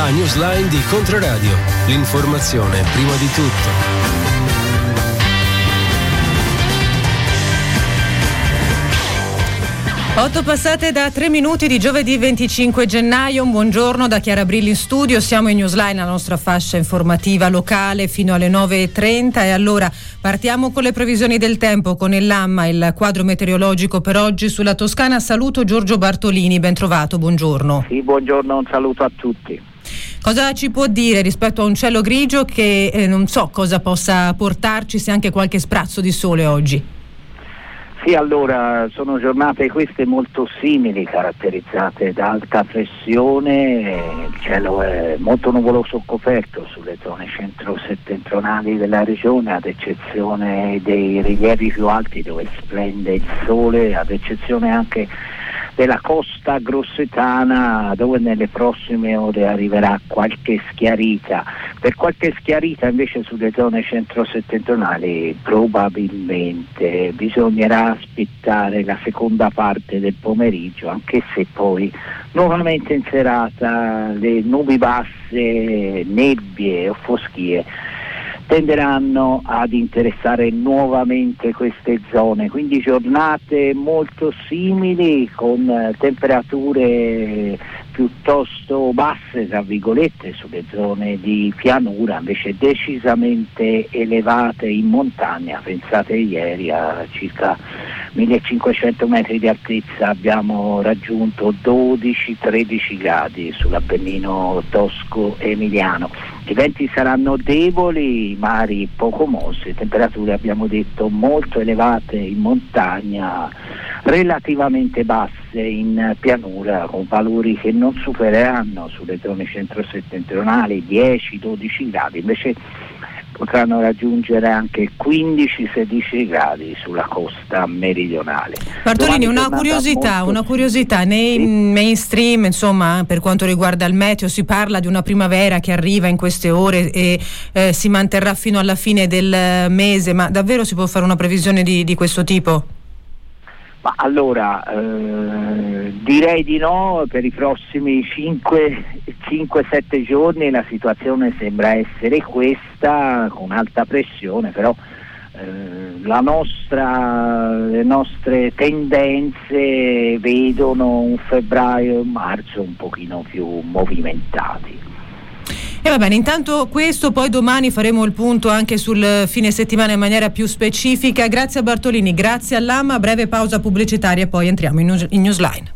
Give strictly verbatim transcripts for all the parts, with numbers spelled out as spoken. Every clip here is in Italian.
La newsline di Controradio. L'informazione prima di tutto. Otto passate da tre minuti di giovedì venticinque gennaio. Un buongiorno da Chiara Brilli in studio. Siamo in Newsline, la nostra fascia informativa locale, fino alle nove e trenta. E allora partiamo con le previsioni del tempo con il Lamma, il quadro meteorologico per oggi sulla Toscana. Saluto Giorgio Bartolini, ben trovato, buongiorno. Sì, buongiorno, un saluto a tutti. Cosa ci può dire rispetto a un cielo grigio che eh, non so cosa possa portarci, se anche qualche sprazzo di sole oggi? Sì, allora, sono giornate queste molto simili, caratterizzate da alta pressione, il cielo è molto nuvoloso coperto sulle zone centro-settentrionali della regione, ad eccezione dei rilievi più alti dove splende il sole, ad eccezione anche della costa grossetana, dove nelle prossime ore arriverà qualche schiarita. Per qualche schiarita invece sulle zone centro-settentrionali probabilmente bisognerà aspettare la seconda parte del pomeriggio, anche se poi nuovamente in serata le nubi basse, nebbie o foschie tenderanno ad interessare nuovamente queste zone, quindi giornate molto simili con eh, temperature piuttosto basse, tra virgolette, sulle zone di pianura, invece decisamente elevate in montagna. Pensate, ieri a circa millecinquecento metri di altezza abbiamo raggiunto dodici tredici gradi sull'Appennino tosco-emiliano. I venti saranno deboli, mari poco mossi, temperature abbiamo detto molto elevate in montagna, relativamente basse in pianura, con valori che non supereranno sulle zone centro-settentrionali dieci dodici gradi, invece potranno raggiungere anche quindici sedici gradi sulla costa meridionale. Bartolini, una curiosità, molto... una curiosità, nei sì. mainstream, insomma, per quanto riguarda il meteo, si parla di una primavera che arriva in queste ore e eh, si manterrà fino alla fine del mese, ma davvero si può fare una previsione di, di questo tipo? Ma allora, eh, direi di no. Per i prossimi cinque sette giorni la situazione sembra essere questa, con alta pressione, però eh, la nostra, le nostre tendenze vedono un febbraio e un marzo un pochino più movimentati. E va bene, intanto questo, poi domani faremo il punto anche sul fine settimana in maniera più specifica. Grazie a Bartolini, grazie all'Amma, breve pausa pubblicitaria e poi entriamo in, news, in Newsline.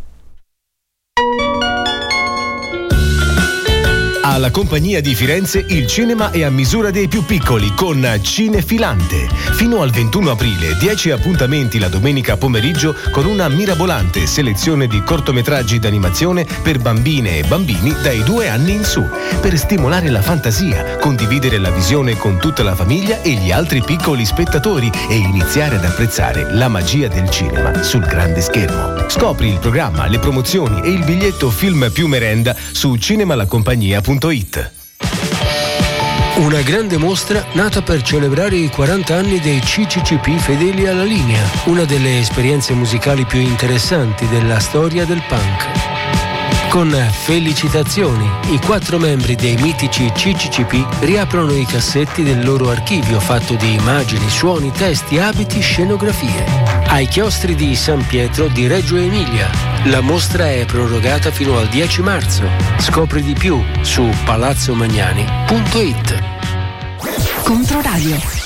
Alla Compagnia di Firenze il cinema è a misura dei più piccoli con Cinefilante. Fino al ventuno aprile dieci appuntamenti la domenica pomeriggio con una mirabolante selezione di cortometraggi d'animazione per bambine e bambini dai due anni in su, per stimolare la fantasia, condividere la visione con tutta la famiglia e gli altri piccoli spettatori e iniziare ad apprezzare la magia del cinema sul grande schermo. Scopri il programma, le promozioni e il biglietto film più merenda su cinemalacompagnia punto it. Una grande mostra nata per celebrare i quaranta anni dei C C C P fedeli alla linea, una delle esperienze musicali più interessanti della storia del punk. Con felicitazioni, i quattro membri dei mitici C C C P riaprono i cassetti del loro archivio fatto di immagini, suoni, testi, abiti, scenografie. Ai chiostri di San Pietro di Reggio Emilia. La mostra è prorogata fino al dieci marzo. Scopri di più su palazzo magnani punto it. Controradio.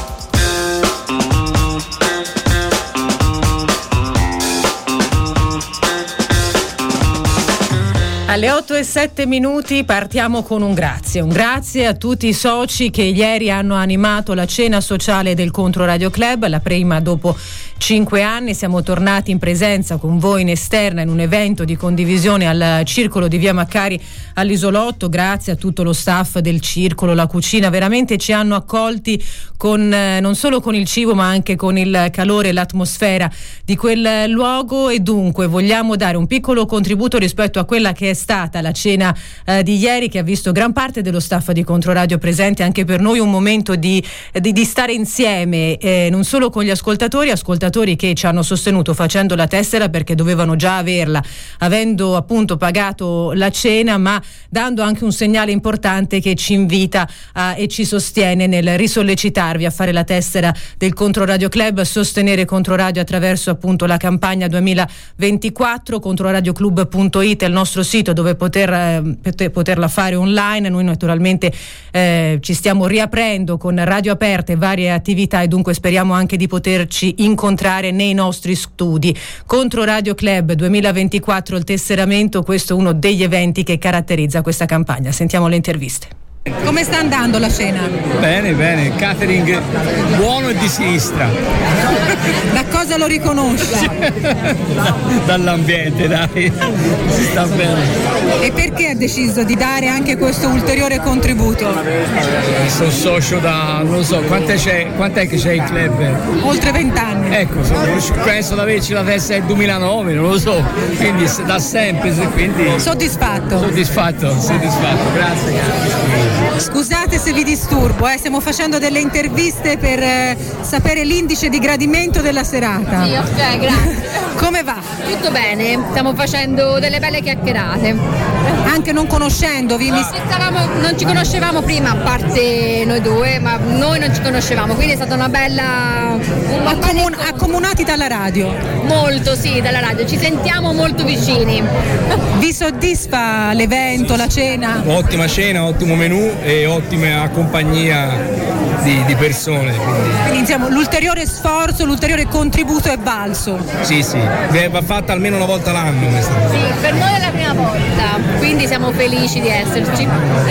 Alle otto e sette minuti partiamo con un grazie, un grazie a tutti i soci che ieri hanno animato la cena sociale del Controradio Club, la prima dopo cinque anni. Siamo tornati in presenza con voi in esterna in un evento di condivisione al Circolo di Via Maccari all'Isolotto. Grazie a tutto lo staff del Circolo, la cucina, veramente ci hanno accolti con eh, non solo con il cibo ma anche con il calore e l'atmosfera di quel luogo, e dunque vogliamo dare un piccolo contributo rispetto a quella che è stata la cena eh, di ieri, che ha visto gran parte dello staff di Controradio presente. Anche per noi un momento di, di, di stare insieme, eh, non solo con gli ascoltatori ascoltatori ascoltatori che ci hanno sostenuto facendo la tessera perché dovevano già averla, avendo appunto pagato la cena, ma dando anche un segnale importante che ci invita a, e ci sostiene nel risollecitarvi a fare la tessera del Controradio Club, a sostenere Controradio attraverso appunto la campagna duemilaventiquattro. Controradioclub punto it è il nostro sito dove poter, eh, poter, poterla fare online. Noi naturalmente eh, ci stiamo riaprendo con radio aperte e varie attività, e dunque speriamo anche di poterci incontrare nei nostri studi. Controradio Club duemilaventiquattro, il tesseramento, questo è uno degli eventi che caratterizza questa campagna. Sentiamo le interviste. Come sta andando la cena? Bene, bene, catering buono e di sinistra. Da cosa lo riconosci? Dall'ambiente, dai, si sta bene. E perché ha deciso di dare anche questo ulteriore contributo? Sono socio da, non lo so, quant'è, c'è, quant'è che c'è il club? Oltre vent'anni. Ecco, sono, penso di averci la testa del duemilanove, non lo so, quindi da sempre, quindi... Soddisfatto? Soddisfatto, soddisfatto, grazie, grazie. Scusate se vi disturbo, eh, stiamo facendo delle interviste per eh, sapere l'indice di gradimento della serata. Sì, ok, grazie. Come va? Tutto bene, stiamo facendo delle belle chiacchierate. Anche non conoscendovi? No. Mi... Stavamo, non ci conoscevamo prima, a parte noi due, ma noi non ci conoscevamo, quindi è stata una bella... Un Accomun- accomunati dalla radio? Molto, sì, dalla radio, ci sentiamo molto vicini. Vi soddisfa l'evento, la cena? Ottima cena, ottimo menù e ottima compagnia di, di persone. Quindi. quindi diciamo, l'ulteriore sforzo, l'ulteriore contributo è valso. Sì, sì, va fatta almeno una volta l'anno questa. Sì, per noi è la prima volta, quindi siamo felici di esserci.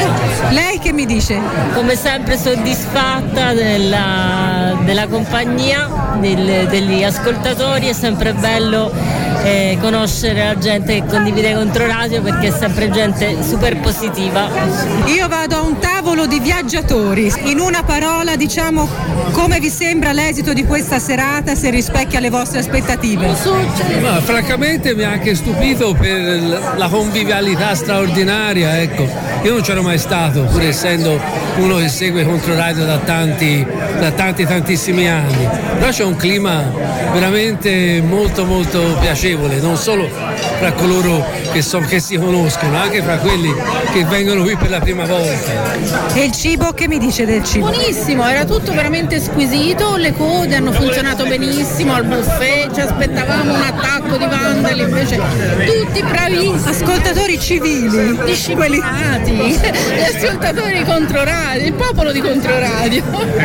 Lei che mi dice? Come sempre soddisfatta della, della compagnia, del, degli ascoltatori, è sempre bello eh, conoscere la gente che condivide Controradio, perché è sempre gente super positiva. Io vado a un tavolo di viaggiatori. In una parola, diciamo, come vi sembra l'esito di questa serata, se rispecchia le vostre aspettative? Ma, francamente mi ha anche stupito per la convivialità straordinaria, ecco. Io non c'ero mai stato, pur essendo uno che segue Controradio da tanti, da tanti tantissimi anni. Però c'è un clima veramente molto molto piacevole, non solo fra coloro che, so, che si conoscono, anche fra quelli che vengono qui per la prima volta. E il cibo, che mi dice del cibo? Buonissimo, era tutto veramente squisito, le code hanno funzionato benissimo al buffet, ci aspettavamo un attacco di vandali, invece tutti bravissimi. Ascoltatori civili, disciplinati, gli ascoltatori di Controradio, il popolo di Controradio.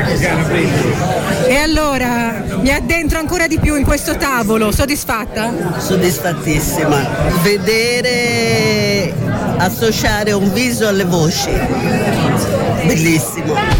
E allora mi addentro ancora di più in questo tavolo, soddisfatta? Soddisfattissima. Vedere, associare un viso alle voci, bellissimo.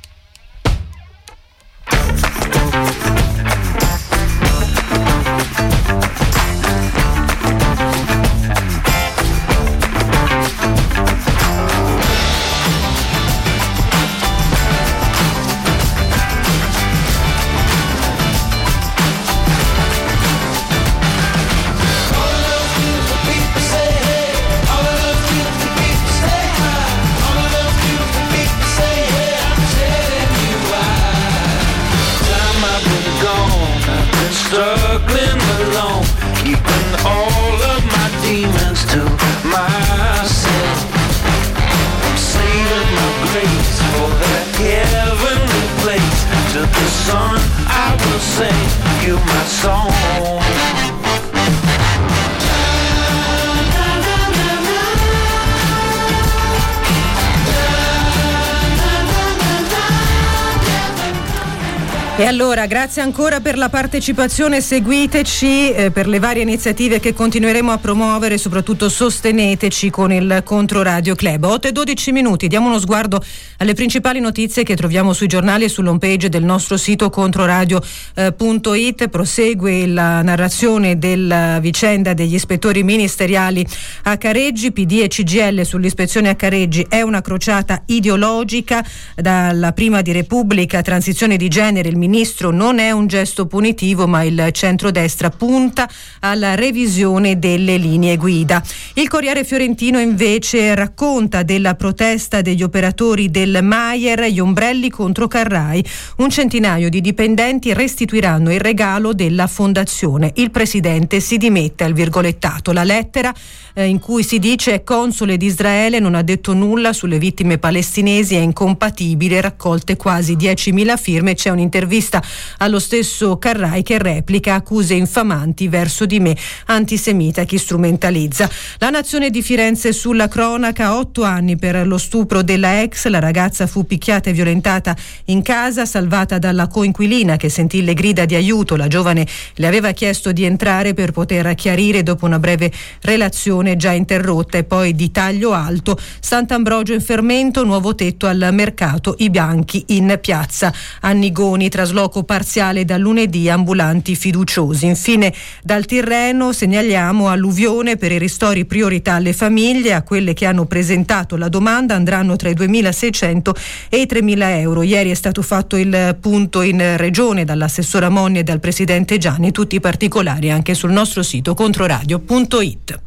E allora, grazie ancora per la partecipazione, seguiteci eh, per le varie iniziative che continueremo a promuovere, soprattutto sosteneteci con il Controradio Club. otto e dodici minuti, diamo uno sguardo alle principali notizie che troviamo sui giornali e sull'home page del nostro sito controradio punto it. Prosegue la narrazione della vicenda degli ispettori ministeriali a Careggi. P D e C G I L sull'ispezione a Careggi è una crociata ideologica. Dalla prima di Repubblica, transizione di genere, il ministro: non è un gesto punitivo, ma il centrodestra punta alla revisione delle linee guida. Il Corriere Fiorentino invece racconta della protesta degli operatori del Maier, gli ombrelli contro Carrai. Un centinaio di dipendenti restituiranno il regalo della fondazione. Il presidente si dimette, al virgolettato. La lettera eh, in cui si dice: console di Israele non ha detto nulla sulle vittime palestinesi, è incompatibile, raccolte quasi diecimila firme. C'è un'intervista allo stesso Carrai che replica accuse infamanti verso di me, antisemita, chi strumentalizza. La Nazione di Firenze sulla cronaca: otto anni per lo stupro della ex, la ragazza fu picchiata e violentata in casa, salvata dalla coinquilina che sentì le grida di aiuto. La giovane le aveva chiesto di entrare per poter chiarire dopo una breve relazione già interrotta. E poi di taglio alto: Sant'Ambrogio in fermento, nuovo tetto al mercato, i bianchi in piazza Annigoni, trasloco parziale da lunedì, ambulanti fiduciosi. Infine dal Tirreno segnaliamo alluvione, per i ristori priorità alle famiglie, a quelle che hanno presentato la domanda andranno tra i duemilaseicento e i tremila euro. Ieri è stato fatto il punto in regione dall'assessora Monni e dal presidente Gianni. Tutti i particolari anche sul nostro sito controradio punto it.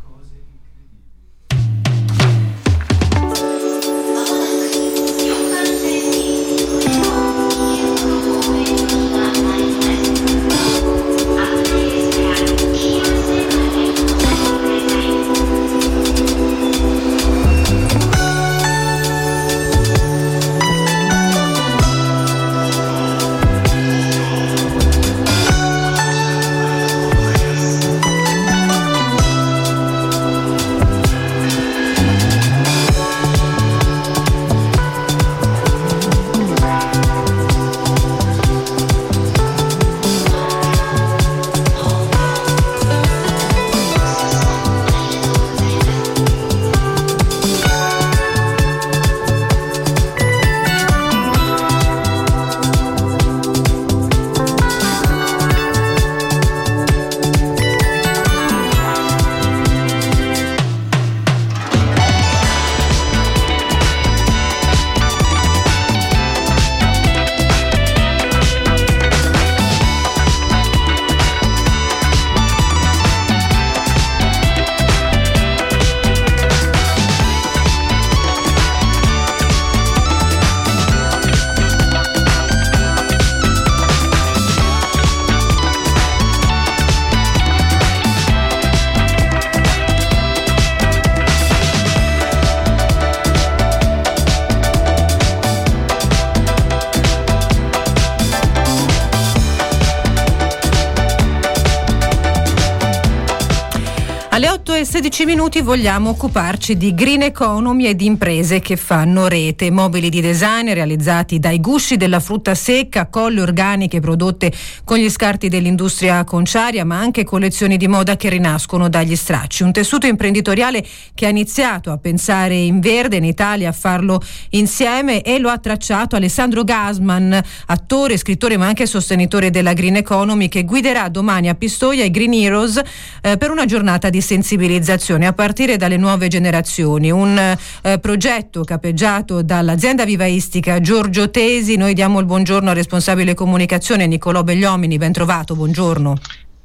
Alle otto e sedici minuti vogliamo occuparci di green economy e di imprese che fanno rete. Mobili di design realizzati dai gusci della frutta secca, colle organiche prodotte con gli scarti dell'industria conciaria, ma anche collezioni di moda che rinascono dagli stracci. Un tessuto imprenditoriale che ha iniziato a pensare in verde in Italia, a farlo insieme, e lo ha tracciato Alessandro Gasman, attore, scrittore ma anche sostenitore della green economy, che guiderà domani a Pistoia i Green Heroes eh, per una giornata di sensibilizzazione a partire dalle nuove generazioni. Un eh, progetto capeggiato dall'azienda vivaistica Giorgio Tesi. Noi diamo il buongiorno al responsabile comunicazione Niccolò Begliomini. Ben trovato, buongiorno.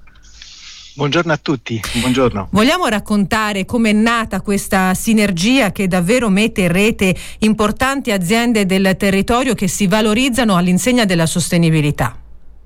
Buongiorno a tutti, buongiorno. Vogliamo raccontare com'è nata questa sinergia che davvero mette in rete importanti aziende del territorio che si valorizzano all'insegna della sostenibilità?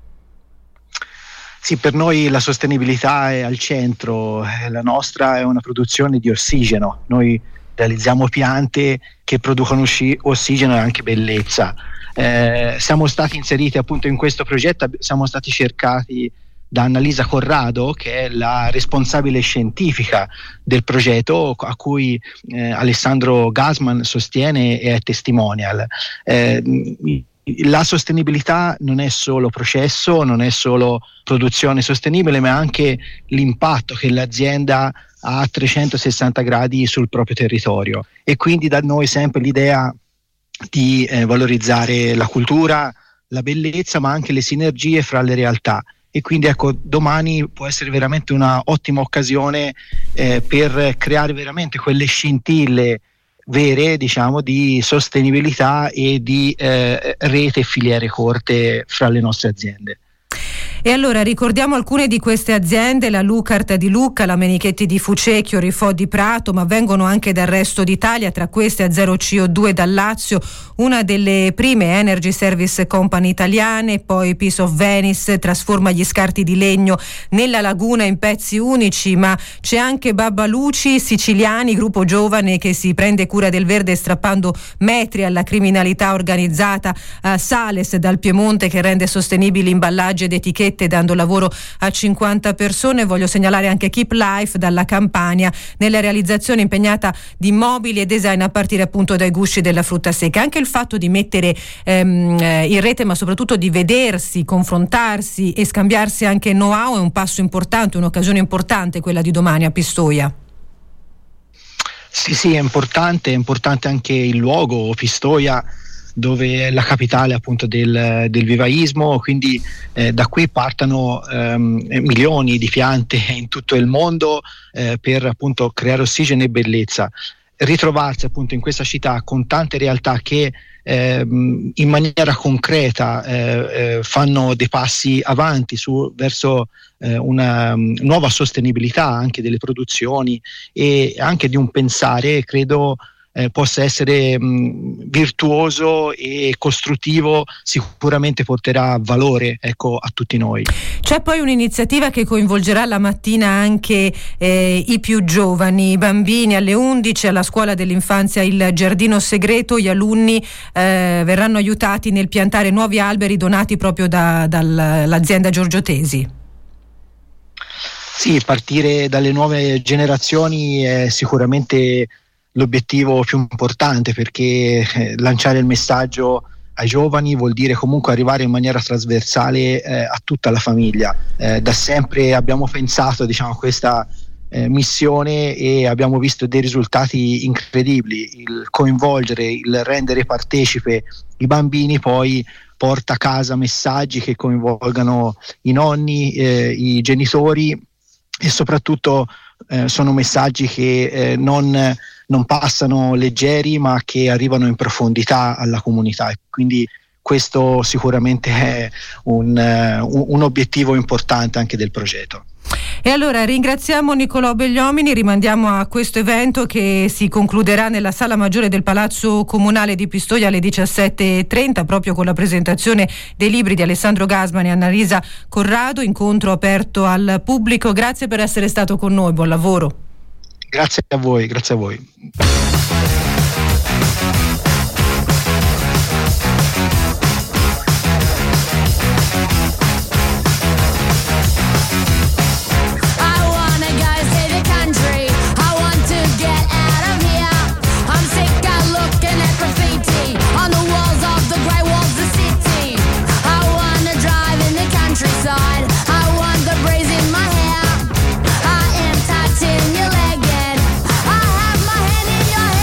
Sì, per noi la sostenibilità è al centro. La nostra è una produzione di ossigeno. Noi realizziamo piante che producono ossi- ossigeno e anche bellezza. Eh, siamo stati inseriti appunto in questo progetto, siamo stati cercati da Annalisa Corrado, che è la responsabile scientifica del progetto, a cui eh, Alessandro Gasman sostiene e è testimonial. Eh, La sostenibilità non è solo processo, non è solo produzione sostenibile, ma anche l'impatto che l'azienda ha a trecentosessanta gradi sul proprio territorio, e quindi da noi sempre l'idea di eh, valorizzare la cultura, la bellezza, ma anche le sinergie fra le realtà. E quindi ecco, domani può essere veramente una ottima occasione eh, per creare veramente quelle scintille vere, diciamo, di sostenibilità e di eh, rete e filiere corte fra le nostre aziende. E allora ricordiamo alcune di queste aziende: la Lucart di Lucca, la Menichetti di Fucecchio, Rifò di Prato, ma vengono anche dal resto d'Italia, tra queste a Zero C O due dal Lazio, una delle prime Energy Service Company italiane, poi Piece of Venice trasforma gli scarti di legno nella laguna in pezzi unici, ma c'è anche Babbaluci Siciliani, gruppo giovane che si prende cura del verde strappando metri alla criminalità organizzata, a Sales dal Piemonte che rende sostenibili imballaggi ed etichette dando lavoro a cinquanta persone. Voglio segnalare anche Keep Life dalla Campania, nella realizzazione impegnata di mobili e design a partire appunto dai gusci della frutta secca. Anche il fatto di mettere ehm, in rete, ma soprattutto di vedersi, confrontarsi e scambiarsi anche know-how è un passo importante, un'occasione importante quella di domani a Pistoia. Sì, sì, è importante, è importante anche il luogo, Pistoia, dove è la capitale appunto del, del vivaismo, quindi eh, da qui partano ehm, milioni di piante in tutto il mondo eh, per appunto creare ossigeno e bellezza. Ritrovarsi appunto in questa città con tante realtà che ehm, in maniera concreta eh, eh, fanno dei passi avanti su, verso eh, una um, nuova sostenibilità anche delle produzioni e anche di un pensare, credo Eh, possa essere mh, virtuoso e costruttivo, sicuramente porterà valore, ecco, a tutti noi. C'è poi un'iniziativa che coinvolgerà la mattina anche eh, i più giovani, i bambini. Alle undici alla scuola dell'infanzia Il Giardino Segreto gli alunni eh, verranno aiutati nel piantare nuovi alberi donati proprio da, dall'azienda Giorgio Tesi. Sì, partire dalle nuove generazioni è sicuramente l'obiettivo più importante, perché eh, lanciare il messaggio ai giovani vuol dire comunque arrivare in maniera trasversale eh, a tutta la famiglia. Eh, da sempre abbiamo pensato, diciamo, a questa eh, missione e abbiamo visto dei risultati incredibili. Il coinvolgere, il rendere partecipe i bambini poi porta a casa messaggi che coinvolgano i nonni, eh, i genitori e soprattutto eh, sono messaggi che eh, non non passano leggeri ma che arrivano in profondità alla comunità, e quindi questo sicuramente è un, uh, un obiettivo importante anche del progetto. E allora ringraziamo Nicolò Begliomini, rimandiamo a questo evento che si concluderà nella Sala Maggiore del Palazzo Comunale di Pistoia alle diciassette e trenta, proprio con la presentazione dei libri di Alessandro Gasman e Annalisa Corrado, incontro aperto al pubblico. Grazie per essere stato con noi, buon lavoro. Grazie a voi, grazie a voi. I am touching your leg and I have my hand in your hand.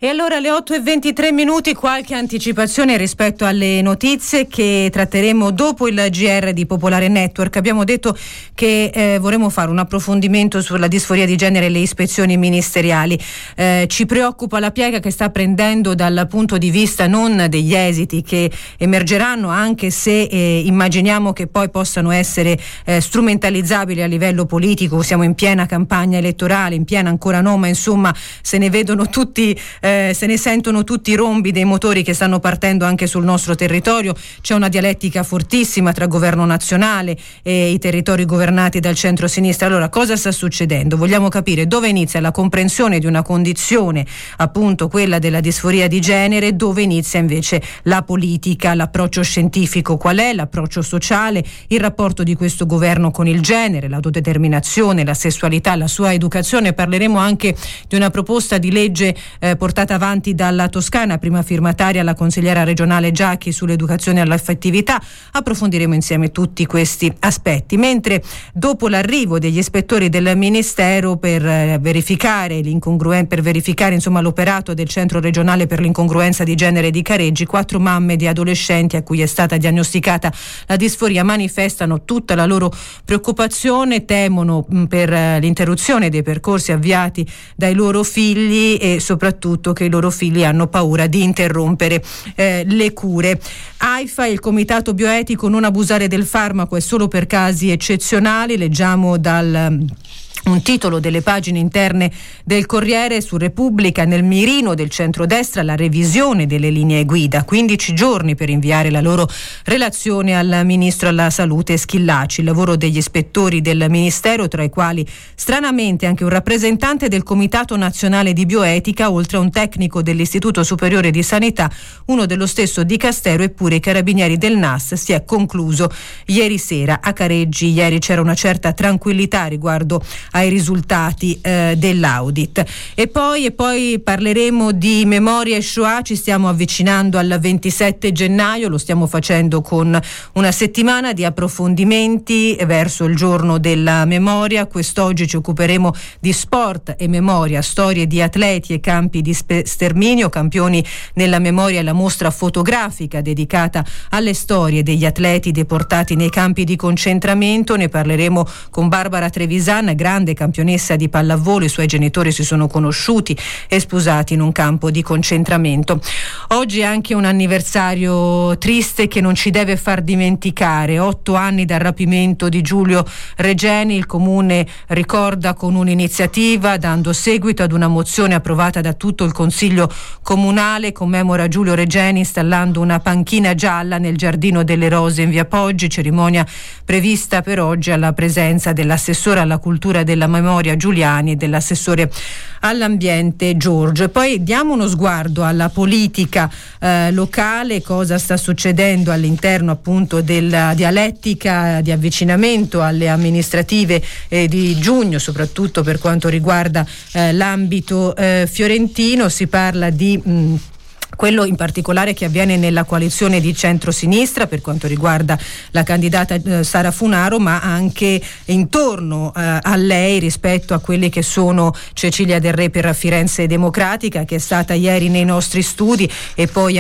E allora alle otto e ventitré minuti qualche anticipazione rispetto alle notizie che tratteremo dopo il G R di Popolare Network. Abbiamo detto che eh, vorremmo fare un approfondimento sulla disforia di genere e le ispezioni ministeriali. Eh, ci preoccupa la piega che sta prendendo dal punto di vista non degli esiti che emergeranno, anche se eh, immaginiamo che poi possano essere eh, strumentalizzabili a livello politico. Siamo in piena campagna elettorale, in piena ancora no, ma insomma se ne vedono tutti eh, Eh, se ne sentono tutti i rombi dei motori che stanno partendo anche sul nostro territorio. C'è una dialettica fortissima tra governo nazionale e i territori governati dal centro-sinistra. Allora, cosa sta succedendo? Vogliamo capire dove inizia la comprensione di una condizione, appunto quella della disforia di genere, dove inizia invece la politica, l'approccio scientifico, qual è l'approccio sociale, il rapporto di questo governo con il genere, l'autodeterminazione, la sessualità, la sua educazione. Parleremo anche di una proposta di legge eh, portata avanti dalla Toscana, prima firmataria la consigliera regionale Giacchi, sull'educazione all'affettività. Approfondiremo insieme tutti questi aspetti, mentre dopo l'arrivo degli ispettori del Ministero per eh, verificare l'incongruenza, per verificare insomma l'operato del Centro regionale per l'incongruenza di genere di Careggi, quattro mamme di adolescenti a cui è stata diagnosticata la disforia manifestano tutta la loro preoccupazione, temono mh, per eh, l'interruzione dei percorsi avviati dai loro figli e soprattutto che i loro figli hanno paura di interrompere eh, le cure. AIFA, il comitato bioetico, non abusare del farmaco è solo per casi eccezionali. Leggiamo dal un titolo delle pagine interne del Corriere su Repubblica. Nel mirino del centrodestra la revisione delle linee guida, quindici giorni per inviare la loro relazione al ministro alla salute Schillaci. Il lavoro degli ispettori del ministero, tra i quali stranamente anche un rappresentante del Comitato Nazionale di Bioetica, oltre a un tecnico dell'Istituto Superiore di Sanità, uno dello stesso Dicastero, eppure i carabinieri del N A S, si è concluso ieri sera a Careggi. Ieri c'era una certa tranquillità riguardo ai risultati eh, dell'audit. E poi, e poi parleremo di memoria e Shoah. Ci stiamo avvicinando al ventisette gennaio, lo stiamo facendo con una settimana di approfondimenti verso il giorno della memoria. Quest'oggi ci occuperemo di sport e memoria, storie di atleti e campi di spe- sterminio, campioni nella memoria e la mostra fotografica dedicata alle storie degli atleti deportati nei campi di concentramento. Ne parleremo con Barbara Trevisan, grande campionessa di pallavolo. I suoi genitori si sono conosciuti e sposati in un campo di concentramento. Oggi è anche un anniversario triste che non ci deve far dimenticare. Otto anni dal rapimento di Giulio Regeni. Il comune ricorda con un'iniziativa, dando seguito ad una mozione approvata da tutto il consiglio comunale, commemora Giulio Regeni installando una panchina gialla nel giardino delle Rose in via Poggi, cerimonia prevista per oggi alla presenza dell'assessore alla cultura della memoria Giuliani e dell'assessore all'ambiente Giorgio. E poi diamo uno sguardo alla politica eh, locale, cosa sta succedendo all'interno appunto della dialettica di avvicinamento alle amministrative eh, di giugno, soprattutto per quanto riguarda eh, l'ambito eh, fiorentino. Si parla di mh, quello in particolare che avviene nella coalizione di centrosinistra per quanto riguarda la candidata eh, Sara Funaro, ma anche intorno eh, a lei rispetto a quelli che sono Cecilia Del Re per Firenze Democratica, che è stata ieri nei nostri studi, e poi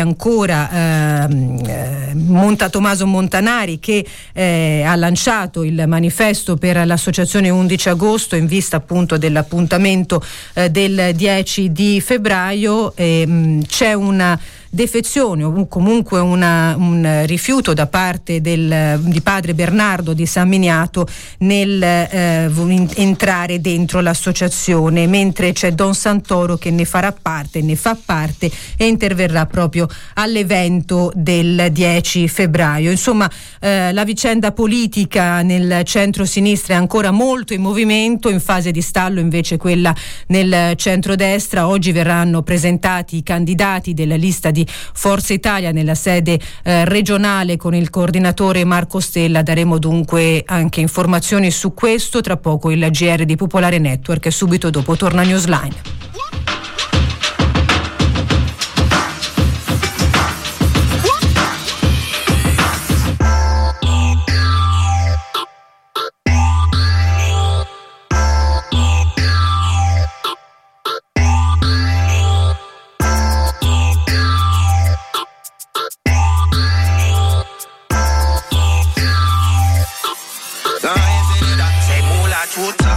ancora eh, Monta Tommaso Montanari, che eh, ha lanciato il manifesto per l'associazione undici agosto in vista appunto dell'appuntamento eh, del dieci di febbraio. E, mh, c'è una defezione o comunque una, un rifiuto da parte del, di padre Bernardo di San Miniato nel eh, entrare dentro l'associazione, mentre c'è Don Santoro che ne farà parte, ne fa parte e interverrà proprio all'evento del dieci febbraio. Insomma, eh, la vicenda politica nel centro-sinistra è ancora molto in movimento, in fase di stallo invece quella nel centrodestra. Oggi verranno presentati i candidati della lista di Forza Italia nella sede eh, regionale con il coordinatore Marco Stella. Daremo dunque anche informazioni su questo. Tra poco il G R di Popolare Network e subito dopo torna Newsline. like water.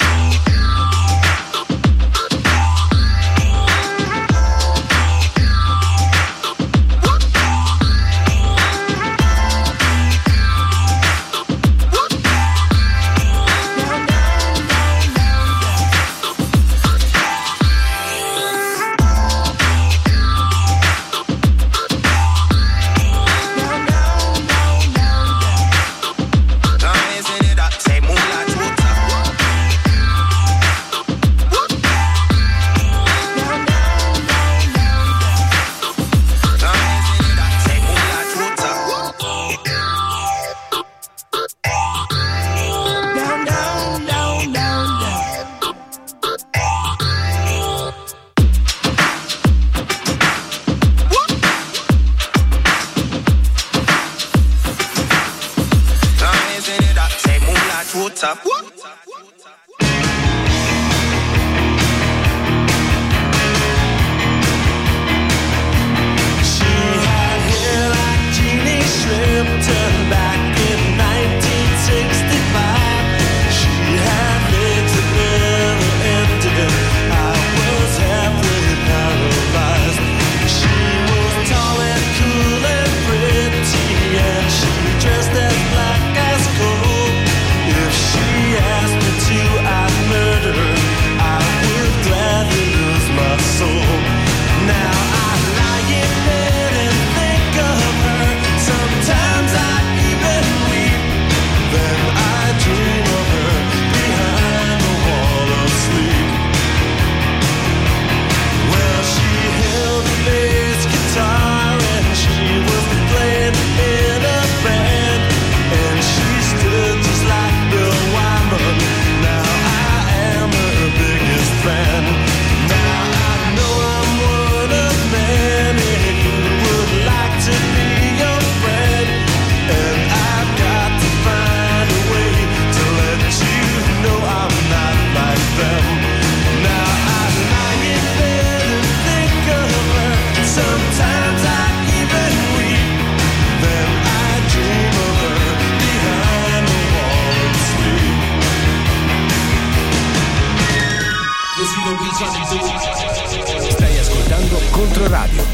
Stai ascoltando Controradio.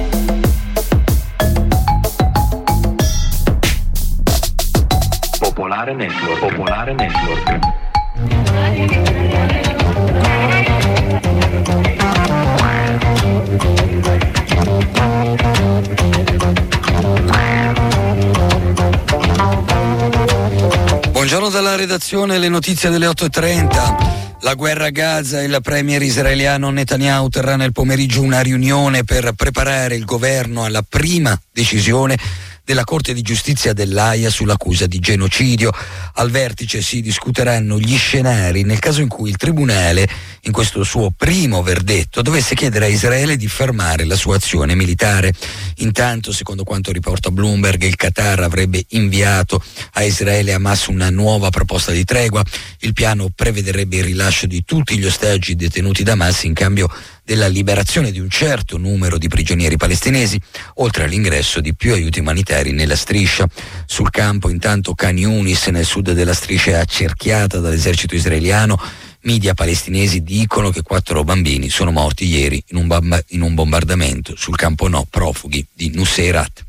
Popolare Network. Popolare Network. Buongiorno dalla redazione, le notizie delle otto e trenta. La guerra a Gaza, il premier israeliano Netanyahu terrà nel pomeriggio una riunione per preparare il governo alla prima decisione della Corte di Giustizia dell'Aia sull'accusa di genocidio. Al vertice si discuteranno gli scenari nel caso in cui il Tribunale, in questo suo primo verdetto, dovesse chiedere a Israele di fermare la sua azione militare. Intanto, secondo quanto riporta Bloomberg, il Qatar avrebbe inviato a Israele e Hamas una nuova proposta di tregua. Il piano prevederebbe il rilascio di tutti gli ostaggi detenuti da Hamas in cambio della liberazione di un certo numero di prigionieri palestinesi, oltre all'ingresso di più aiuti umanitari nella striscia. Sul campo, intanto, Khan Yunis, nel sud della striscia, è accerchiata dall'esercito israeliano. Media palestinesi dicono che quattro bambini sono morti ieri in un, bamba- in un bombardamento sul campo no profughi di Nuseirat.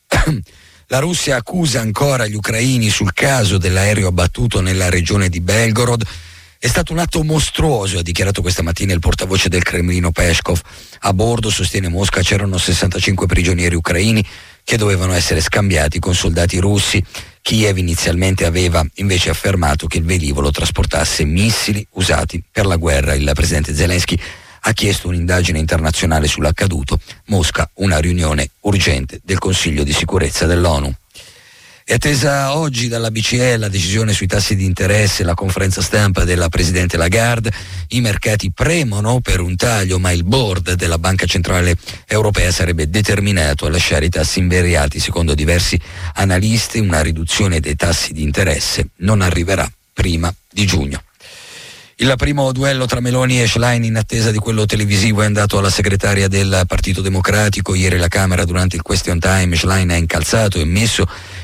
La Russia accusa ancora gli ucraini sul caso dell'aereo abbattuto nella regione di Belgorod. È stato un atto mostruoso, ha dichiarato questa mattina il portavoce del Cremlino Peskov. A bordo, sostiene Mosca, c'erano sessantacinque prigionieri ucraini che dovevano essere scambiati con soldati russi. Kiev inizialmente aveva invece affermato che il velivolo trasportasse missili usati per la guerra. Il presidente Zelensky ha chiesto un'indagine internazionale sull'accaduto. Mosca, una riunione urgente del Consiglio di sicurezza dell'ONU. È attesa oggi dalla B C E la decisione sui tassi di interesse, la conferenza stampa della Presidente Lagarde. I mercati premono per un taglio, ma il board della Banca Centrale Europea sarebbe determinato a lasciare i tassi invariati. Secondo diversi analisti, una riduzione dei tassi di interesse non arriverà prima di giugno. Il primo duello tra Meloni e Schlein, in attesa di quello televisivo, è andato alla segretaria del Partito Democratico. Ieri alla Camera, durante il question time, Schlein ha incalzato e messo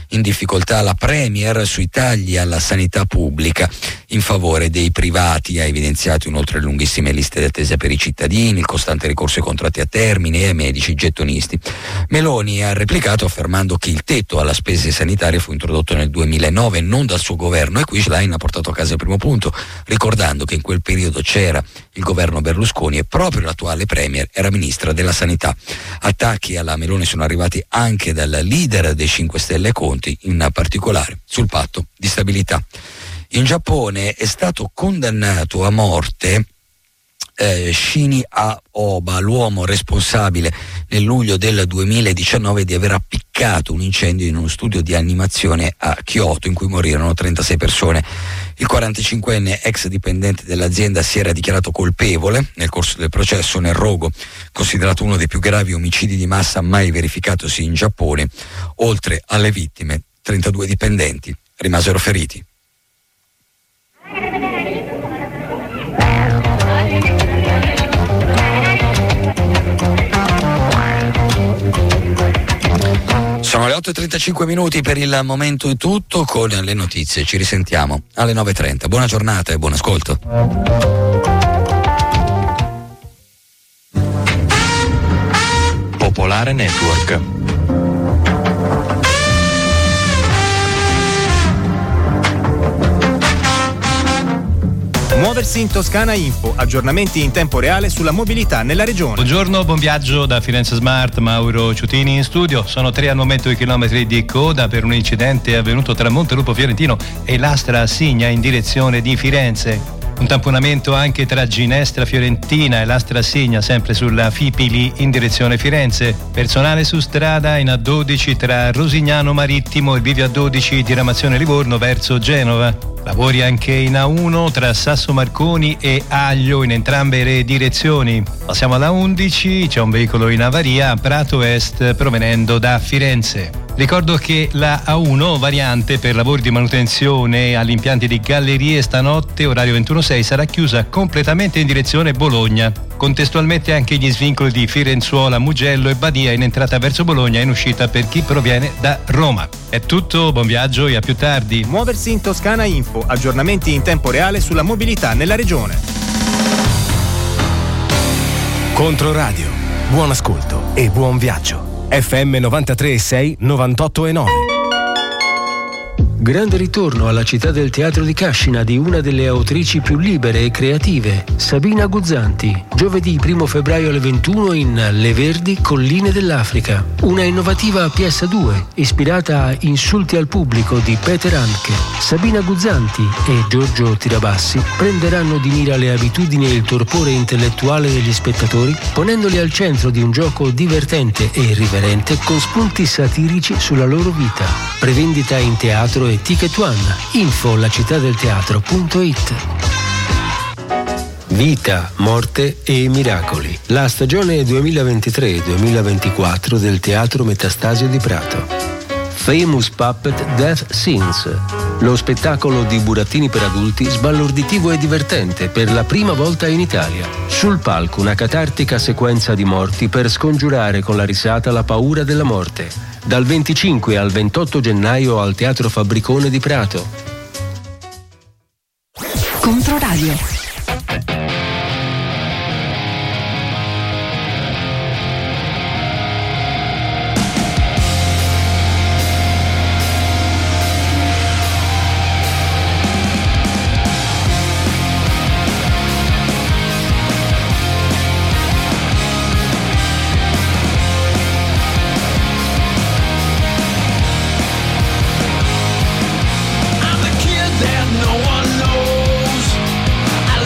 In difficoltà la Premier sui tagli alla sanità pubblica in favore dei privati. Ha evidenziato inoltre le lunghissime liste d'attesa per i cittadini, il costante ricorso ai contratti a termine e ai medici gettonisti. Meloni ha replicato affermando che il tetto alla spese sanitarie fu introdotto nel duemilanove non dal suo governo, e qui Schlein ha portato a casa il primo punto, ricordando che in quel periodo c'era il governo Berlusconi e proprio l'attuale Premier era ministra della sanità. Attacchi alla Meloni sono arrivati anche dal leader dei cinque Stelle Conti, in particolare sul patto di stabilità. In Giappone è stato condannato a morte eh, Shinya Aoba, l'uomo responsabile nel luglio del duemiladiciannove di aver appiccato un incendio in uno studio di animazione a Kyoto in cui morirono trentasei persone. Il quarantacinquenne ex dipendente dell'azienda si era dichiarato colpevole nel corso del processo nel rogo, considerato uno dei più gravi omicidi di massa mai verificatosi in Giappone. Oltre alle vittime, trentadue dipendenti rimasero feriti. Sono le otto e trentacinque minuti, per il momento è tutto con le notizie. Ci risentiamo alle nove e trenta. Buona giornata e buon ascolto. Popolare Network. Muoversi in Toscana Info, aggiornamenti in tempo reale sulla mobilità nella regione. Buongiorno, buon viaggio da Firenze Smart, Mauro Ciutini in studio. Sono tre al momento i chilometri di coda per un incidente avvenuto tra Montelupo Fiorentino e l'Astra Assigna in direzione di Firenze. Un tamponamento anche tra Ginestra Fiorentina e l'Astra Assigna, sempre sulla Fipili in direzione Firenze. Personale su strada in A dodici tra Rosignano Marittimo e Bivio A dodici diramazione Livorno verso Genova. Lavori anche in A uno tra Sasso Marconi e Aglio in entrambe le direzioni. Passiamo alla undici, c'è un veicolo in avaria a Prato Est provenendo da Firenze. Ricordo che la A uno variante per lavori di manutenzione agli impianti di gallerie stanotte, orario ventuno sei, sarà chiusa completamente in direzione Bologna. Contestualmente anche gli svincoli di Firenzuola, Mugello e Badia in entrata verso Bologna e in uscita per chi proviene da Roma. È tutto, buon viaggio e a più tardi. Muoversi in Toscana Info, aggiornamenti in tempo reale sulla mobilità nella regione. Controradio, buon ascolto e buon viaggio. F M novantatré e sei, novantotto e nove. Grande ritorno alla città del teatro di Cascina di una delle autrici più libere e creative, Sabina Guzzanti. Giovedì primo febbraio alle ventuno in Le Verdi Colline dell'Africa. Una innovativa P S due ispirata a Insulti al pubblico di Peter Handke. Sabina Guzzanti e Giorgio Tirabassi prenderanno di mira le abitudini e il torpore intellettuale degli spettatori, ponendoli al centro di un gioco divertente e irriverente con spunti satirici sulla loro vita. Prevendita in teatro e Ticket One. Info lacittadelteatro.it. Vita, morte e miracoli. La stagione duemilaventitré duemilaventiquattro del Teatro Metastasio di Prato. Famous Puppet Death Scenes. Lo spettacolo di burattini per adulti sbalorditivo e divertente per la prima volta in Italia. Sul palco una catartica sequenza di morti per scongiurare con la risata la paura della morte. Dal venticinque al ventotto gennaio al Teatro Fabbricone di Prato. Controradio. I'm the kid that no one knows.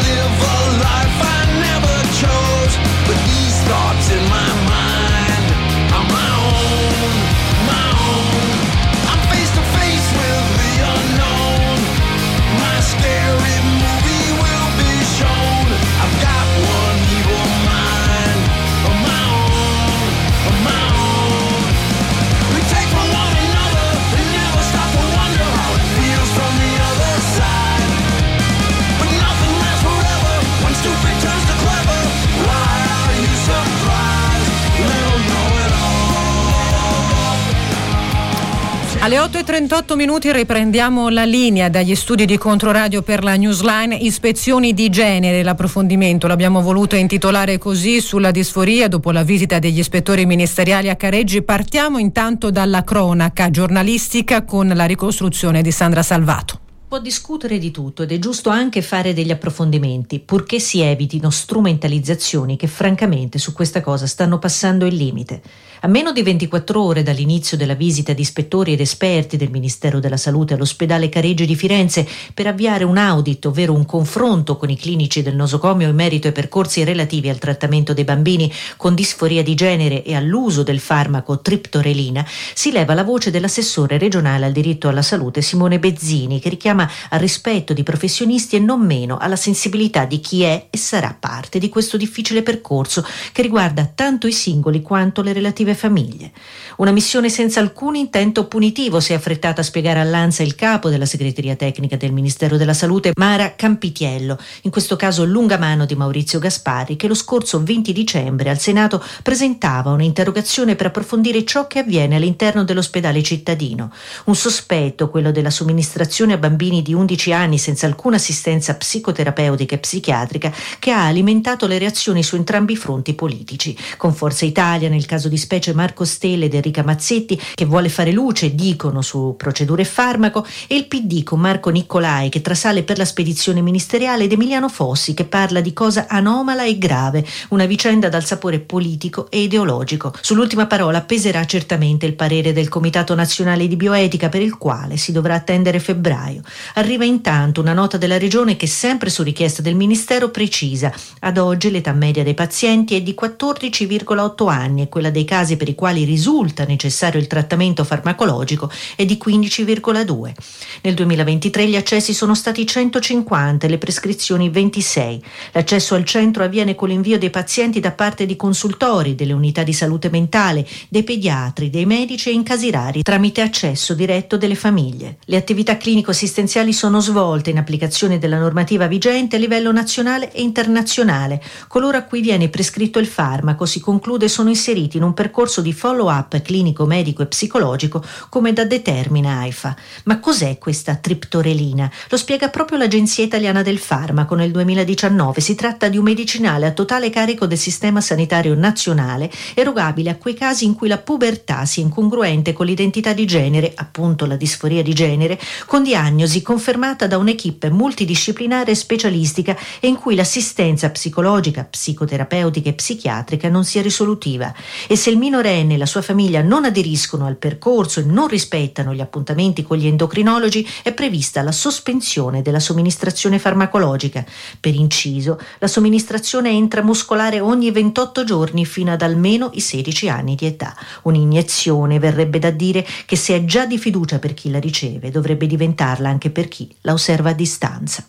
Alle otto e trentotto minuti riprendiamo la linea dagli studi di Controradio per la Newsline. Ispezioni di genere, l'approfondimento l'abbiamo voluto intitolare così sulla disforia dopo la visita degli ispettori ministeriali a Careggi. Partiamo intanto dalla cronaca giornalistica con la ricostruzione di Sandra Salvato. Può discutere di tutto ed è giusto anche fare degli approfondimenti, purché si evitino strumentalizzazioni che francamente su questa cosa stanno passando il limite. A meno di ventiquattro ore dall'inizio della visita di ispettori ed esperti del Ministero della Salute all'ospedale Careggi di Firenze per avviare un audit, ovvero un confronto con i clinici del nosocomio in merito ai percorsi relativi al trattamento dei bambini con disforia di genere e all'uso del farmaco triptorelina, si leva la voce dell'assessore regionale al diritto alla salute Simone Bezzini, che richiama al rispetto di professionisti e non meno alla sensibilità di chi è e sarà parte di questo difficile percorso che riguarda tanto i singoli quanto le relative famiglie. Una missione senza alcun intento punitivo, si è affrettata a spiegare all'ANSA il capo della segreteria tecnica del Ministero della Salute, Mara Campitiello, in questo caso lunga mano di Maurizio Gasparri, che lo scorso venti dicembre al Senato presentava un'interrogazione per approfondire ciò che avviene all'interno dell'ospedale cittadino. Un sospetto, quello della somministrazione a bambini di undici anni senza alcuna assistenza psicoterapeutica e psichiatrica, che ha alimentato le reazioni su entrambi i fronti politici, con Forza Italia nel caso di specie Marco Stelle ed Enrica Mazzetti, che vuole fare luce, dicono, su procedure e farmaco, e il P D con Marco Nicolai, che trasale per la spedizione ministeriale, ed Emiliano Fossi, che parla di cosa anomala e grave, una vicenda dal sapore politico e ideologico. Sull'ultima parola peserà certamente il parere del Comitato Nazionale di Bioetica, per il quale si dovrà attendere febbraio. Arriva intanto una nota della Regione che, sempre su richiesta del Ministero, precisa: ad oggi l'età media dei pazienti è di quattordici virgola otto anni e quella dei casi per i quali risulta necessario il trattamento farmacologico è di quindici virgola due. Nel duemilaventitré gli accessi sono stati centocinquanta e le prescrizioni ventisei. L'accesso al centro avviene con l'invio dei pazienti da parte di consultori, delle unità di salute mentale, dei pediatri, dei medici e in casi rari tramite accesso diretto delle famiglie. Le attività clinico-assistenziali sono svolte in applicazione della normativa vigente a livello nazionale e internazionale. Coloro a cui viene prescritto il farmaco, si conclude, sono inseriti in un percorso di follow-up clinico, medico e psicologico come da determina AIFA. Ma cos'è questa triptorelina? Lo spiega proprio l'Agenzia Italiana del Farmaco nel duemiladiciannove. Si tratta di un medicinale a totale carico del sistema sanitario nazionale, erogabile a quei casi in cui la pubertà sia incongruente con l'identità di genere, appunto la disforia di genere, con diagnosi confermata da un'equipe multidisciplinare e specialistica e in cui l'assistenza psicologica, psicoterapeutica e psichiatrica non sia risolutiva. E se il minorenne e la sua famiglia non aderiscono al percorso e non rispettano gli appuntamenti con gli endocrinologi, è prevista la sospensione della somministrazione farmacologica. Per inciso, la somministrazione intramuscolare ogni ventotto giorni fino ad almeno i sedici anni di età. Un'iniezione, verrebbe da dire, che se è già di fiducia per chi la riceve, dovrebbe diventarla anche per chi la osserva a distanza.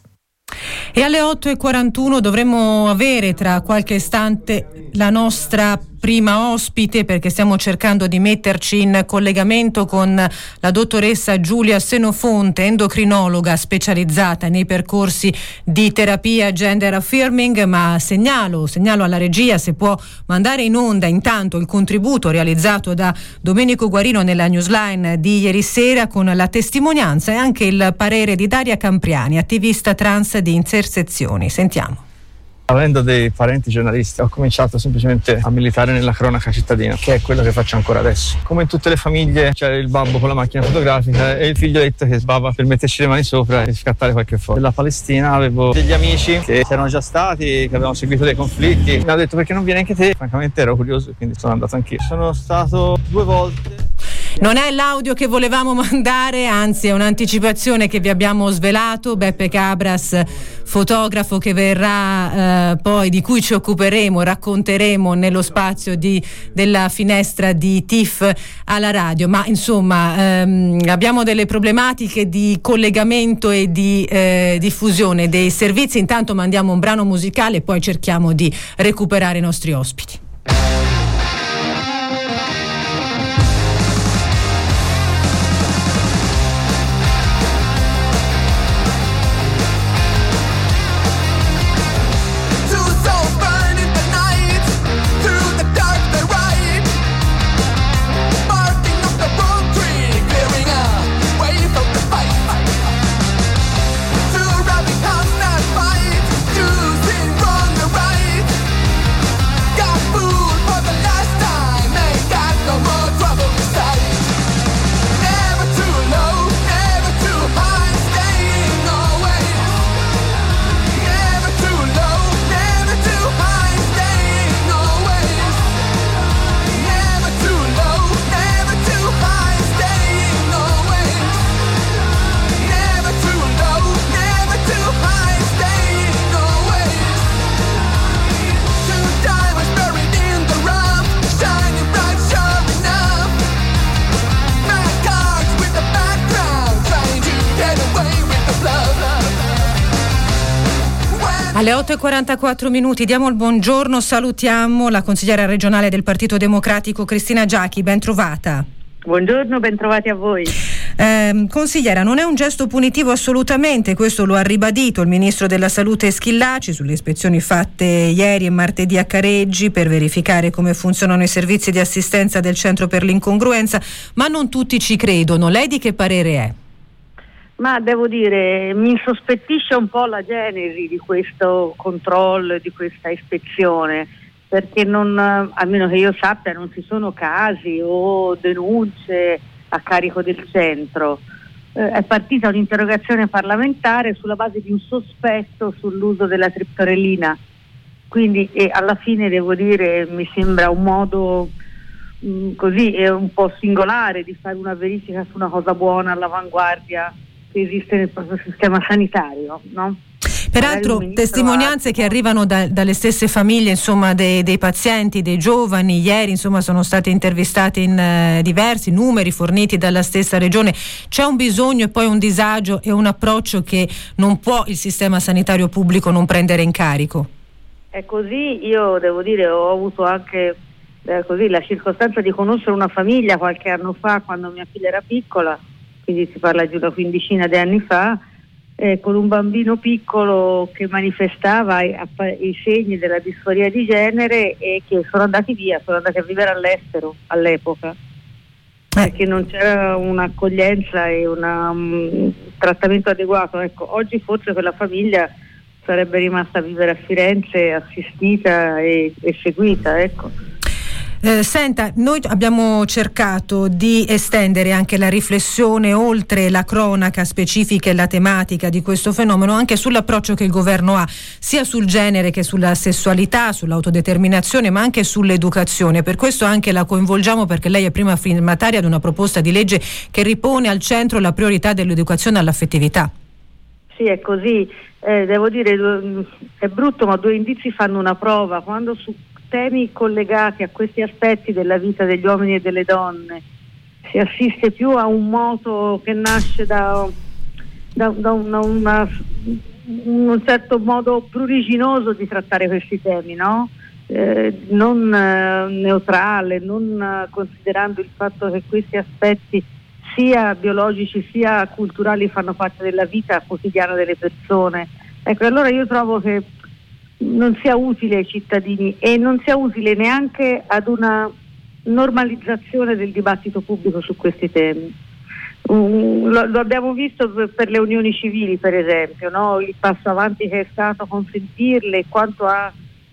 E alle otto e quarantuno dovremmo avere tra qualche istante la nostra prima ospite, perché stiamo cercando di metterci in collegamento con la dottoressa Giulia Senofonte, endocrinologa specializzata nei percorsi di terapia gender affirming, ma segnalo, segnalo alla regia se può mandare in onda intanto il contributo realizzato da Domenico Guarino nella newsline di ieri sera con la testimonianza e anche il parere di Daria Campriani, attivista trans di Intersezioni. Sentiamo. Avendo dei parenti giornalisti, ho cominciato semplicemente a militare nella cronaca cittadina, che è quello che faccio ancora adesso. Come in tutte le famiglie c'era il babbo con la macchina fotografica e il figlioletto che sbava per metterci le mani sopra e scattare qualche foto. Nella Palestina avevo degli amici che erano già stati, che avevano seguito dei conflitti. Mi hanno detto: perché non vieni anche te? Francamente ero curioso e quindi sono andato anch'io. Sono stato due volte. Non è l'audio che volevamo mandare, anzi è un'anticipazione che vi abbiamo svelato. Beppe Cabras, fotografo che verrà eh, poi, di cui ci occuperemo, racconteremo nello spazio di, della finestra di T I F alla radio. Ma insomma ehm, abbiamo delle problematiche di collegamento e di eh, diffusione dei servizi. Intanto mandiamo un brano musicale e poi cerchiamo di recuperare i nostri ospiti. Barking up the road tree, clearing out. Alle otto e quarantaquattro minuti diamo il buongiorno, salutiamo la consigliera regionale del Partito Democratico Cristina Giachi, ben trovata. Buongiorno, ben trovati a voi. Eh, consigliera, non è un gesto punitivo assolutamente, questo lo ha ribadito il ministro della Salute Schillaci sulle ispezioni fatte ieri e martedì a Careggi per verificare come funzionano i servizi di assistenza del Centro per l'Incongruenza, ma non tutti ci credono. Lei di che parere è? Ma devo dire, mi insospettisce un po' la genesi di questo controllo, di questa ispezione, perché non, almeno che io sappia, non ci sono casi o denunce a carico del centro. Eh, è partita un'interrogazione parlamentare sulla base di un sospetto sull'uso della triptorelina, quindi e alla fine devo dire mi sembra un modo mh, così è un po' singolare di fare una verifica su una cosa buona all'avanguardia che esiste nel proprio sistema sanitario, no? Peraltro testimonianze che arrivano da, dalle stesse famiglie, insomma, dei, dei pazienti, dei giovani. Ieri insomma sono state intervistate in eh, diversi numeri forniti dalla stessa regione. C'è un bisogno e poi un disagio e un approccio che non può il sistema sanitario pubblico non prendere in carico. È così, io devo dire ho avuto anche eh, così la circostanza di conoscere una famiglia qualche anno fa quando mia figlia era piccola, quindi si parla di una quindicina di anni fa, Eh, con un bambino piccolo che manifestava i, i segni della disforia di genere e che sono andati via, sono andati a vivere all'estero all'epoca, perché non c'era un'accoglienza e un um, trattamento adeguato. Ecco, oggi forse quella famiglia sarebbe rimasta a vivere a Firenze assistita e, e seguita, ecco. Eh, senta, noi abbiamo cercato di estendere anche la riflessione oltre la cronaca specifica e la tematica di questo fenomeno, anche sull'approccio che il governo ha sia sul genere che sulla sessualità, sull'autodeterminazione, ma anche sull'educazione. Per questo anche la coinvolgiamo, perché lei è prima firmataria di una proposta di legge che ripone al centro la priorità dell'educazione all'affettività. Sì, è così. Eh, devo dire, è brutto, ma due indizi fanno una prova. Quando su temi collegati a questi aspetti della vita degli uomini e delle donne si assiste più a un moto che nasce da, da, da una, una, un certo modo pruriginoso di trattare questi temi, no? Eh, non eh, neutrale, non eh, considerando il fatto che questi aspetti sia biologici sia culturali fanno parte della vita quotidiana delle persone. Ecco, allora io trovo che non sia utile ai cittadini e non sia utile neanche ad una normalizzazione del dibattito pubblico su questi temi. Um, lo, lo abbiamo visto per, per le unioni civili, per esempio, no? Il passo avanti che è stato consentirle e quanto ha,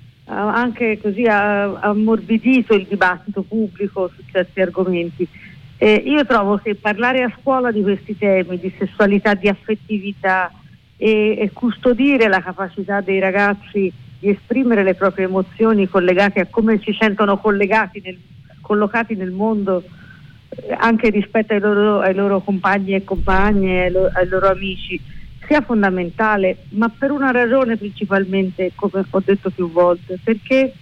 ha anche così ha, ha ammorbidito il dibattito pubblico su certi argomenti. Eh, io trovo che parlare a scuola di questi temi, di sessualità, di affettività, E, e custodire la capacità dei ragazzi di esprimere le proprie emozioni collegate a come si sentono collegati nel, collocati nel mondo, eh, anche rispetto ai loro, ai loro compagni e compagne, ai, lo, ai loro amici, sia fondamentale, ma per una ragione principalmente, come ho detto più volte, perché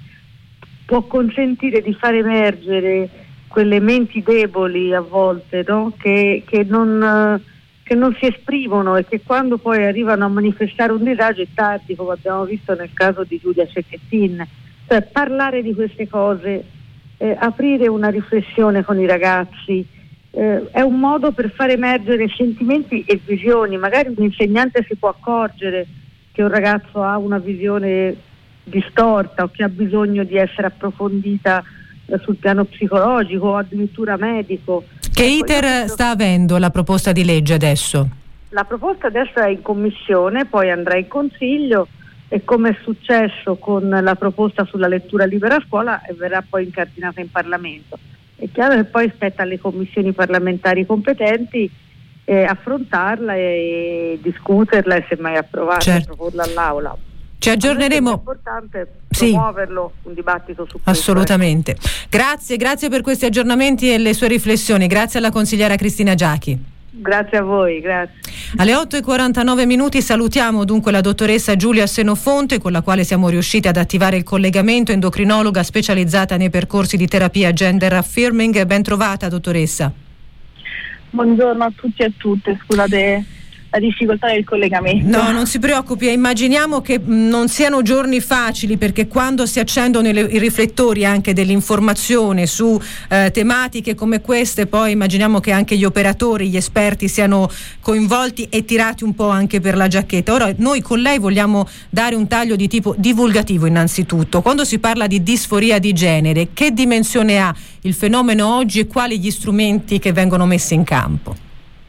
può consentire di far emergere quelle menti deboli a volte, no? che, che non... che non si esprimono e che quando poi arrivano a manifestare un disagio è tardi, come abbiamo visto nel caso di Giulia Cecchettin. Cioè, parlare di queste cose, eh, aprire una riflessione con i ragazzi, eh, è un modo per far emergere sentimenti e visioni. Magari un insegnante si può accorgere che un ragazzo ha una visione distorta o che ha bisogno di essere approfondita eh, sul piano psicologico o addirittura medico. Che iter sta avendo la proposta di legge adesso? La proposta adesso è in commissione, poi andrà in consiglio e, come è successo con la proposta sulla lettura libera a scuola, verrà poi incardinata in Parlamento. È chiaro che poi spetta alle commissioni parlamentari competenti eh, affrontarla e discuterla e semmai approvarla, certo, e proporla all'Aula. Ci aggiorneremo. È importante promuoverlo, sì, un dibattito su questo. Assolutamente. Grazie, grazie per questi aggiornamenti e le sue riflessioni. Grazie alla consigliera Cristina Giachi. Grazie a voi, grazie. Alle otto e quarantanove minuti salutiamo dunque la dottoressa Giulia Senofonte, con la quale siamo riusciti ad attivare il collegamento, endocrinologa specializzata nei percorsi di terapia gender affirming. Ben trovata, dottoressa. Buongiorno a tutti e a tutte, scusate la difficoltà del collegamento. No, non si preoccupi, immaginiamo che mh, non siano giorni facili, perché quando si accendono le, i riflettori anche dell'informazione su eh, tematiche come queste, poi immaginiamo che anche gli operatori, gli esperti siano coinvolti e tirati un po' anche per la giacchetta. Ora noi con lei vogliamo dare un taglio di tipo divulgativo innanzitutto. Quando si parla di disforia di genere, che dimensione ha il fenomeno oggi e quali gli strumenti che vengono messi in campo?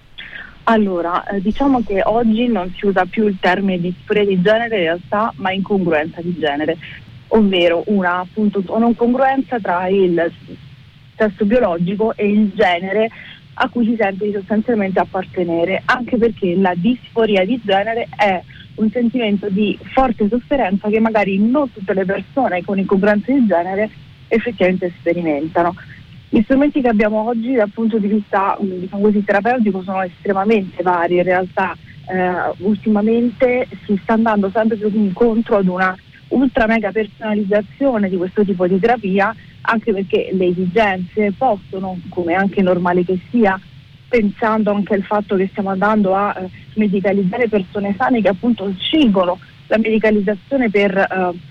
Allora, eh, diciamo che oggi non si usa più il termine disforia di genere in realtà, ma incongruenza di genere, ovvero una appunto un'incongruenza tra il sesso biologico e il genere a cui si sente di sostanzialmente appartenere, anche perché la disforia di genere è un sentimento di forte sofferenza che magari non tutte le persone con incongruenza di genere effettivamente sperimentano. Gli strumenti che abbiamo oggi dal punto di vista, diciamo così, terapeutico sono estremamente vari. In realtà eh, ultimamente si sta andando sempre più incontro ad una ultra mega personalizzazione di questo tipo di terapia, anche perché le esigenze possono, come anche normale che sia, pensando anche al fatto che stiamo andando a eh, medicalizzare persone sane che appunto scelgono la medicalizzazione per eh,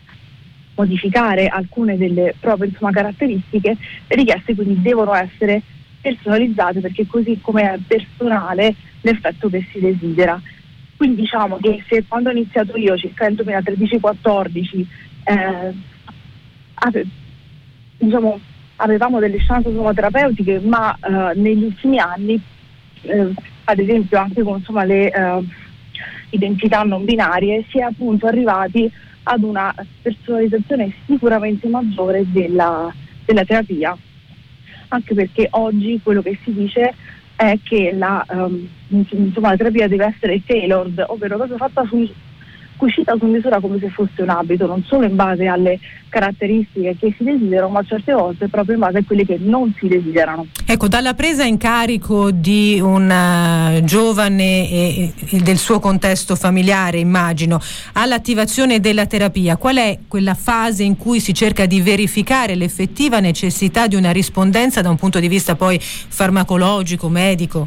modificare alcune delle proprie insomma, caratteristiche, le richieste quindi devono essere personalizzate, perché così come è personale l'effetto che si desidera. Quindi diciamo che se quando ho iniziato io circa nel duemilatredici quattordici eh, ave, diciamo, avevamo delle chance terapeutiche, ma eh, negli ultimi anni eh, ad esempio anche con insomma, le eh, identità non binarie si è appunto arrivati ad una personalizzazione sicuramente maggiore della, della terapia, anche perché oggi quello che si dice è che la, um, insomma, la terapia deve essere tailored, ovvero proprio fatta su, cucita su misura, come se fosse un abito, non solo in base alle caratteristiche che si desiderano, ma certe volte proprio in base a quelle che non si desiderano. Ecco, dalla presa in carico di un uh, giovane e, e del suo contesto familiare, immagino, all'attivazione della terapia, qual è quella fase in cui si cerca di verificare l'effettiva necessità di una rispondenza da un punto di vista poi farmacologico, medico?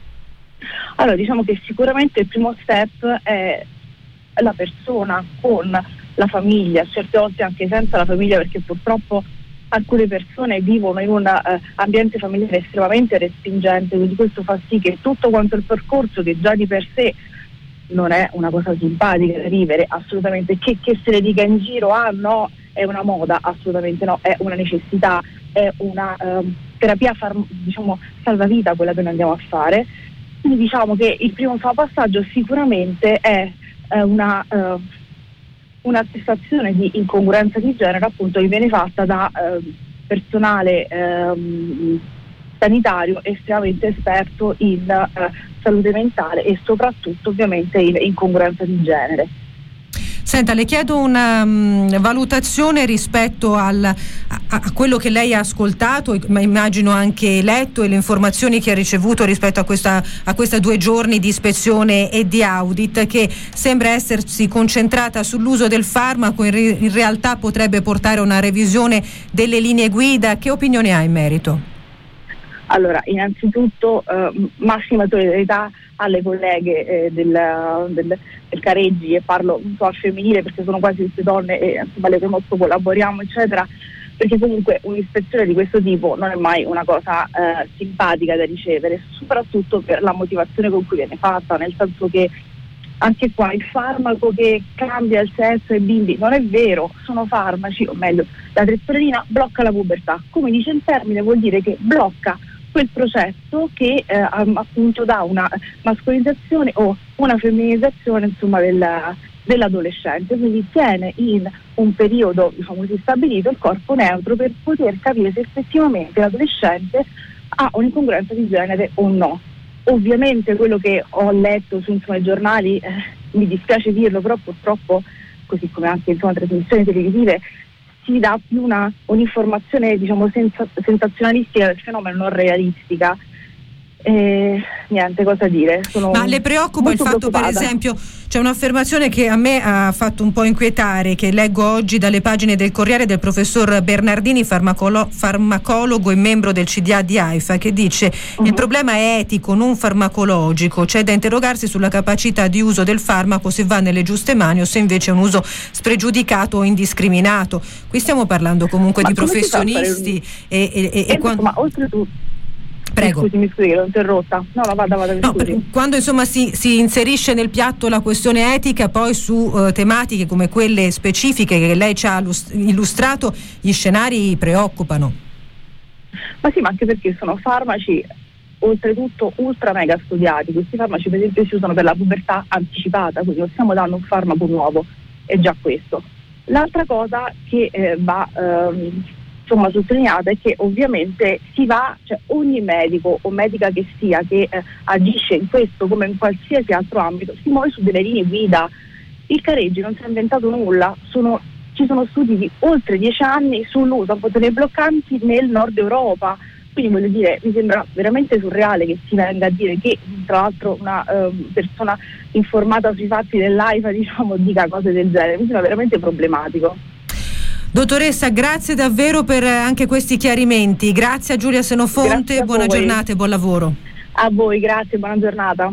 Allora, diciamo che sicuramente il primo step è la persona con la famiglia, certe volte anche senza la famiglia, perché purtroppo alcune persone vivono in un eh, ambiente familiare estremamente respingente, quindi questo fa sì che tutto quanto il percorso, che già di per sé non è una cosa simpatica da vivere, assolutamente, che, che se ne dica in giro, ah no, è una moda, assolutamente no, è una necessità, è una eh, terapia far, diciamo salvavita quella che noi andiamo a fare. Quindi diciamo che il primo passaggio sicuramente è una uh, un'attestazione di incongruenza di genere, appunto, che viene fatta da uh, personale um, sanitario estremamente esperto in uh, salute mentale e soprattutto ovviamente in incongruenza di genere. Senta, le chiedo una um, valutazione rispetto al, a, a quello che lei ha ascoltato, ma immagino anche letto, e le informazioni che ha ricevuto rispetto a questa a questi due giorni di ispezione e di audit, che sembra essersi concentrata sull'uso del farmaco, in, re, in realtà potrebbe portare a una revisione delle linee guida. Che opinione ha in merito? Allora, innanzitutto eh, massima solidarietà alle colleghe eh, del, del, del Careggi, e parlo un po' al femminile perché sono quasi tutte donne e insomma le conosco, collaboriamo eccetera, perché comunque un'ispezione di questo tipo non è mai una cosa eh, simpatica da ricevere, soprattutto per la motivazione con cui viene fatta, nel senso che anche qua il farmaco che cambia il sesso ai bimbi non è vero, sono farmaci, o meglio la testosterona blocca la pubertà, come dice il termine vuol dire che blocca quel processo che eh, appunto dà una mascolizzazione o una femminilizzazione insomma della, dell'adolescente, quindi tiene in un periodo diciamo così stabilito il corpo neutro per poter capire se effettivamente l'adolescente ha un'incongruenza di genere o no. Ovviamente quello che ho letto su insomma, i giornali, eh, mi dispiace dirlo, però purtroppo, così come anche insomma trasmissioni televisive, si dà più una un'informazione diciamo senza, sensazionalistica del fenomeno, non realistica. E niente, cosa dire. Sono Ma le preoccupa il fatto, per esempio, c'è un'affermazione che a me ha fatto un po' inquietare, che leggo oggi dalle pagine del Corriere, del professor Bernardini, farmacolo- farmacologo e membro del C D A di AIFA, che dice uh-huh. il problema è etico, non farmacologico, c'è da interrogarsi sulla capacità di uso del farmaco, se va nelle giuste mani o se invece è un uso spregiudicato o indiscriminato. Qui stiamo parlando comunque ma di professionisti un... e, e, e, e quando... ma oltretutto Prego. Scusi, mi scusi che l'ho interrotta. No, no, vada, vada, no, per, quando insomma si, si inserisce nel piatto la questione etica, poi su uh, tematiche come quelle specifiche che lei ci ha illustrato, gli scenari preoccupano. Ma sì, ma anche perché sono farmaci oltretutto ultra mega studiati. Questi farmaci per esempio si usano per la pubertà anticipata, quindi non stiamo dando un farmaco nuovo, è già questo. L'altra cosa che eh, va ehm, insomma sottolineata è che ovviamente si va, cioè ogni medico o medica che sia che eh, agisce in questo come in qualsiasi altro ambito si muove su delle linee guida. Il Careggi non si è inventato nulla, sono, ci sono studi di oltre dieci anni sull'uso appunto dei bloccanti nel nord Europa, quindi voglio dire, mi sembra veramente surreale che si venga a dire che tra l'altro una eh, persona informata sui fatti dell'AIFA diciamo dica cose del genere, mi sembra veramente problematico. Dottoressa, grazie davvero per anche questi chiarimenti. Grazie a Giulia Senofonte, a buona voi. Giornata e buon lavoro. A voi, grazie, buona giornata.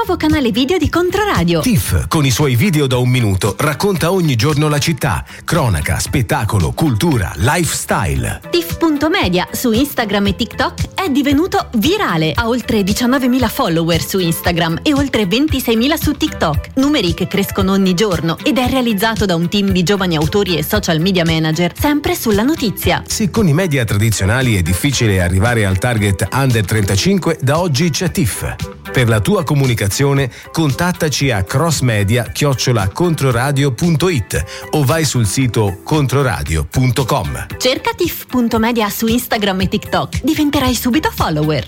nuovo canale video di Controradio. Tiff, con i suoi video da un minuto, racconta ogni giorno la città, cronaca, spettacolo, cultura, lifestyle. Tiff.media su Instagram e TikTok è divenuto virale. Ha oltre diciannovemila follower su Instagram e oltre ventiseimila su TikTok, numeri che crescono ogni giorno, ed è realizzato da un team di giovani autori e social media manager, sempre sulla notizia. Se con i media tradizionali è difficile arrivare al target under trentacinque, da oggi c'è Tiff. Per la tua comunicazione contattaci a crossmedia chiocciola controradio punto it o vai sul sito controradio punto com. Cerca Tiff.media su Instagram e TikTok, diventerai subito follower.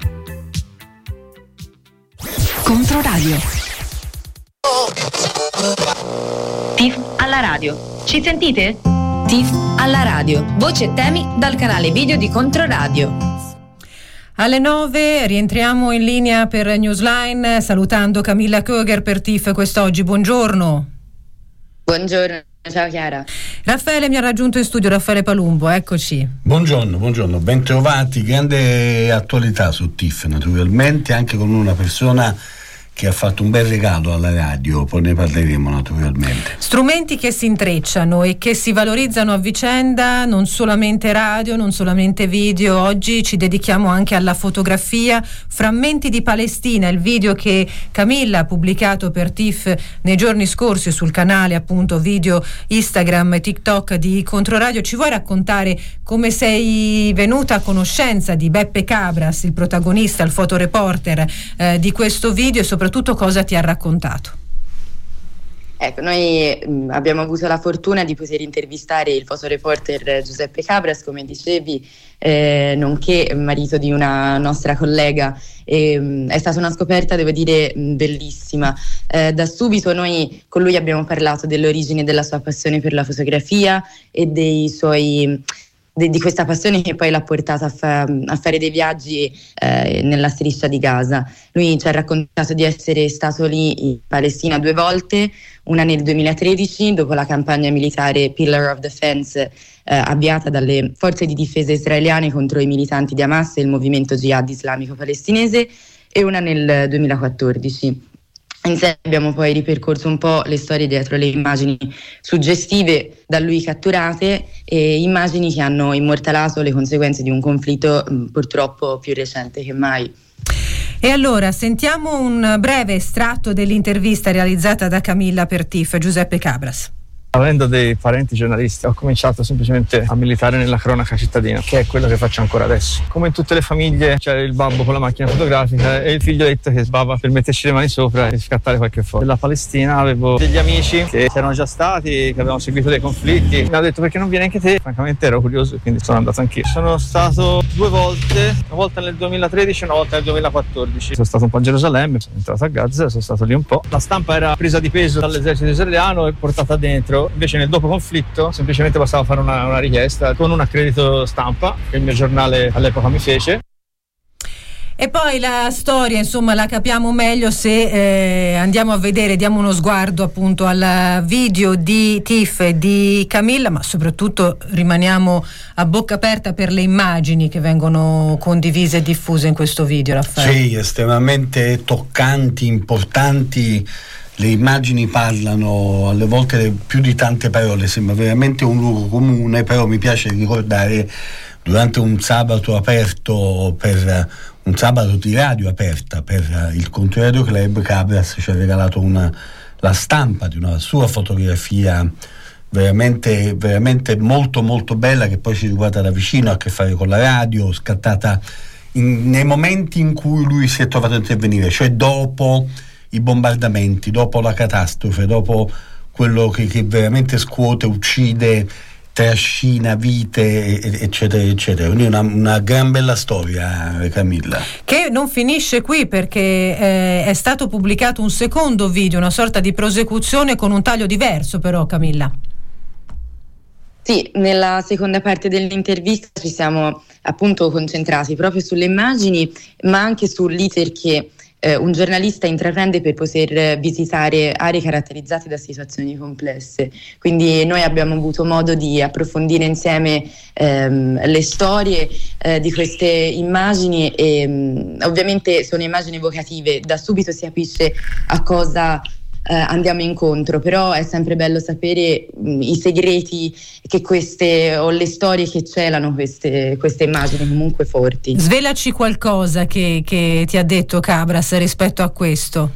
Controradio. Tiff alla radio. Ci sentite? Tiff alla radio. Voci e temi dal canale video di Controradio. Alle nove rientriamo in linea per Newsline salutando Camilla Köger per Tiff quest'oggi. Buongiorno. Buongiorno, ciao Chiara. Raffaele mi ha raggiunto in studio, Raffaele Palumbo, eccoci. Buongiorno, buongiorno, bentrovati. Grande attualità su Tiff, naturalmente, anche con una persona che ha fatto un bel regalo alla radio, poi ne parleremo naturalmente. Strumenti che si intrecciano e che si valorizzano a vicenda, non solamente radio, non solamente video. Oggi ci dedichiamo anche alla fotografia. Frammenti di Palestina, il video che Camilla ha pubblicato per Tiff nei giorni scorsi sul canale appunto video Instagram e TikTok di Controradio. Ci vuoi raccontare come sei venuta a conoscenza di Beppe Cabras, il protagonista, il fotoreporter eh, di questo video, e soprattutto soprattutto cosa ti ha raccontato? Ecco, noi mh, abbiamo avuto la fortuna di poter intervistare il fotoreporter Giuseppe Cabras, come dicevi, eh, nonché marito di una nostra collega. E, mh, è stata una scoperta, devo dire, mh, bellissima. Eh, da subito noi con lui abbiamo parlato dell'origine della sua passione per la fotografia e dei suoi... di questa passione che poi l'ha portata a, fa- a fare dei viaggi eh, nella striscia di Gaza. Lui ci ha raccontato di essere stato lì in Palestina due volte, una nel duemilatredici dopo la campagna militare Pillar of Defense eh, avviata dalle forze di difesa israeliane contro i militanti di Hamas e il movimento jihad islamico palestinese, e una nel duemilaquattordici. Insieme abbiamo poi ripercorso un po' le storie dietro le immagini suggestive da lui catturate, e immagini che hanno immortalato le conseguenze di un conflitto mh, purtroppo più recente che mai. E allora sentiamo un breve estratto dell'intervista realizzata da Camilla per Tiff, Giuseppe Cabras. Avendo dei parenti giornalisti, ho cominciato semplicemente a militare nella cronaca cittadina, che è quello che faccio ancora adesso. Come in tutte le famiglie c'era il babbo con la macchina fotografica e il figlioletto che sbava per metterci le mani sopra e scattare qualche foto. Nella Palestina avevo degli amici che c'erano già stati, che avevano seguito dei conflitti. Mi hanno detto: perché non vieni anche te? Francamente ero curioso e quindi sono andato anch'io. Sono stato due volte, una volta nel duemilatredici e una volta nel duemilaquattordici. Sono stato un po' a Gerusalemme, sono entrato a Gaza, sono stato lì un po'. La stampa era presa di peso dall'esercito israeliano e portata dentro. Invece nel dopo conflitto semplicemente bastava fare una, una richiesta con un accredito stampa che il mio giornale all'epoca mi fece. E poi la storia, insomma, la capiamo meglio se eh, andiamo a vedere, diamo uno sguardo appunto al video di Tiff e di Camilla, ma soprattutto rimaniamo a bocca aperta per le immagini che vengono condivise e diffuse in questo video, Raffaele. Sì, estremamente toccanti, importanti. Le immagini parlano alle volte più di tante parole, sembra veramente un luogo comune, però mi piace ricordare durante un sabato aperto per un sabato di radio aperta per il Controradio Club, Cabras ci ha regalato una, la stampa di una sua fotografia veramente, veramente molto molto bella, che poi ci riguarda da vicino, ha a che fare con la radio, scattata in, nei momenti in cui lui si è trovato a intervenire, cioè dopo i bombardamenti, dopo la catastrofe, dopo quello che, che veramente scuote, uccide, trascina vite, eccetera eccetera. Quindi una, una gran bella storia, Camilla, che non finisce qui, perché eh, è stato pubblicato un secondo video, una sorta di prosecuzione con un taglio diverso però, Camilla. Sì, nella seconda parte dell'intervista ci siamo appunto concentrati proprio sulle immagini, ma anche sull'iter che eh, un giornalista intraprende per poter visitare aree caratterizzate da situazioni complesse. Quindi noi abbiamo avuto modo di approfondire insieme ehm, le storie eh, di queste immagini e mh, ovviamente sono immagini evocative, da subito si capisce a cosa eh, andiamo incontro, però è sempre bello sapere mh, i segreti che queste o le storie che celano queste, queste immagini comunque forti. Svelaci qualcosa che, che ti ha detto Cabras rispetto a questo.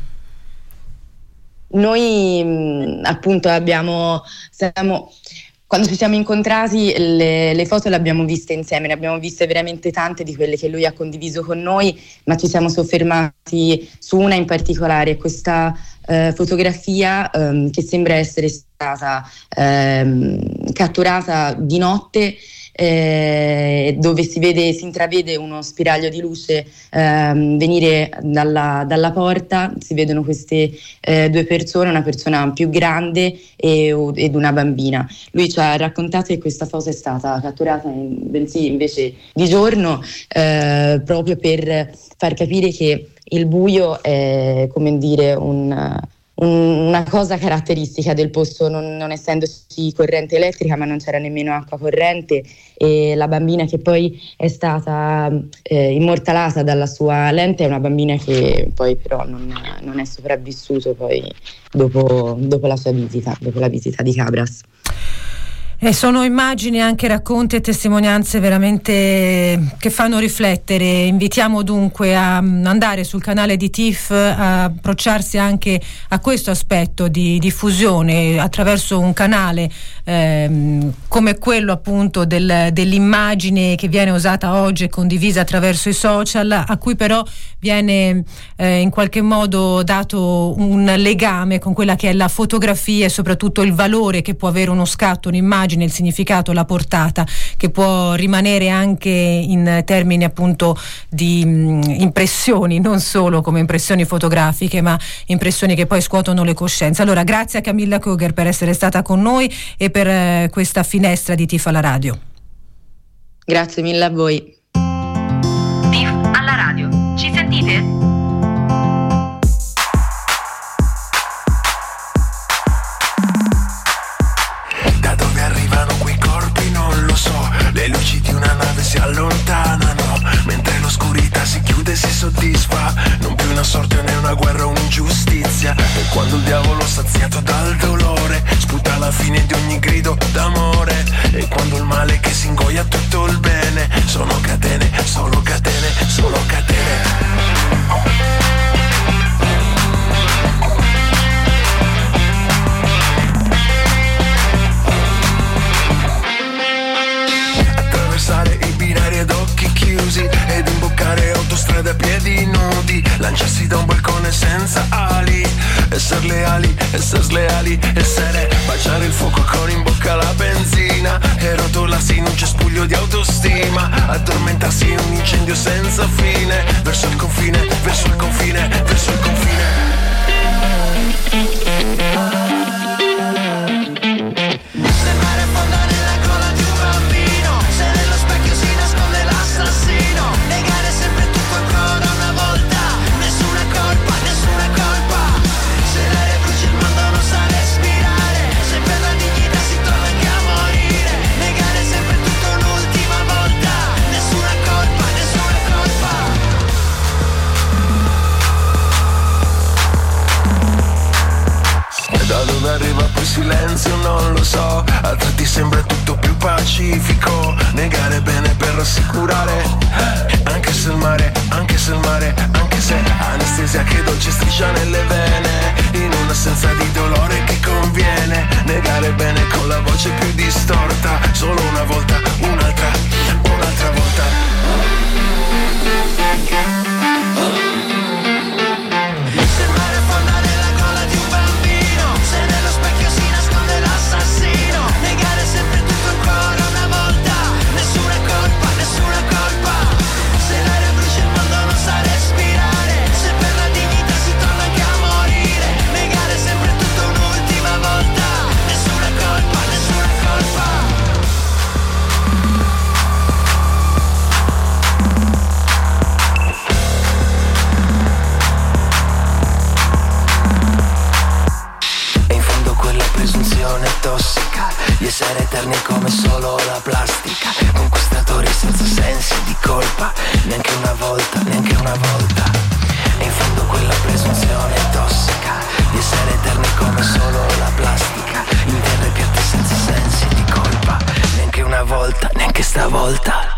Noi mh, appunto abbiamo siamo Quando ci siamo incontrati le, le foto le abbiamo viste insieme, ne abbiamo viste veramente tante di quelle che lui ha condiviso con noi, ma ci siamo soffermati su una in particolare, questa eh, fotografia ehm, che sembra essere stata ehm, catturata di notte, eh, dove si vede, si intravede uno spiraglio di luce ehm, venire dalla, dalla porta, si vedono queste eh, due persone, una persona più grande e, ed una bambina. Lui ci ha raccontato che questa foto è stata catturata in, bensì invece di giorno, eh, proprio per far capire che il buio è, come dire, un... una cosa caratteristica del posto, non, non essendoci corrente elettrica, ma non c'era nemmeno acqua corrente, e la bambina che poi è stata eh, immortalata dalla sua lente è una bambina che poi però non, non è sopravvissuto poi dopo, dopo la sua visita, dopo la visita di Cabras. E sono immagini, anche racconti e testimonianze veramente che fanno riflettere. Invitiamo dunque a andare sul canale di T I F, a approcciarsi anche a questo aspetto di diffusione attraverso un canale ehm, come quello appunto del, dell'immagine che viene usata oggi e condivisa attraverso i social, a cui però viene eh, in qualche modo dato un legame con quella che è la fotografia e soprattutto il valore che può avere uno scatto, un'immagine, il significato, la portata, che può rimanere anche in termini appunto di mh, impressioni, non solo come impressioni fotografiche, ma impressioni che poi scuotono le coscienze. Allora, grazie a Camilla Kruger per essere stata con noi e per eh, questa finestra di T I F alla radio. Grazie mille a voi. T I F alla radio. Ci sentite? Le luci di una nave si allontanano, mentre l'oscurità si chiude e si soddisfa. Non più una sorte né una guerra o un'ingiustizia. E quando il diavolo saziato dal dolore sputa la fine di ogni grido d'amore. E quando il male che si ingoia tutto il bene. Sono catene, solo catene, solo catene. I binari ad occhi chiusi ed imboccare autostrade a piedi nudi, lanciarsi da un balcone senza ali, essere leali, essere sleali, essere baciare il fuoco con in bocca la benzina e rotolarsi in un cespuglio di autostima, addormentarsi in un incendio senza fine, verso il confine, verso il confine, verso il confine. Negare sempre tutto ancora una volta, nessuna colpa, nessuna colpa. Se l'aria brucia il mondo non sa respirare, se per la dignità si trova anche a morire. Negare sempre tutto un'ultima volta, nessuna colpa, nessuna colpa. E da dove arriva poi silenzio non lo so, a tratti sembra tutto più pacifico. Negare bene per rassicurare, anche se il mare, anche se il mare, anche se anestesia che dolce striscia nelle vene, in un'assenza di dolore che conviene. Negare bene con la voce più distorta, solo una volta, un'altra, un'altra volta. Se il mare affonda nella gola di un bambino, se nello specchio si nasconde l'assassino. Negare sempre tutto ancora una volta, nessuna colpa, nessuna colpa. Se l'aria brucia il mondo non sa respirare, se per la dignità si torna anche a morire. presunzione tossica di essere eterni come solo la plastica. Conquistatori senza sensi di colpa, neanche una volta, neanche una volta. E in fondo quella presunzione tossica di essere eterni come solo la plastica. In terre piatte senza sensi di colpa, neanche una volta, neanche stavolta.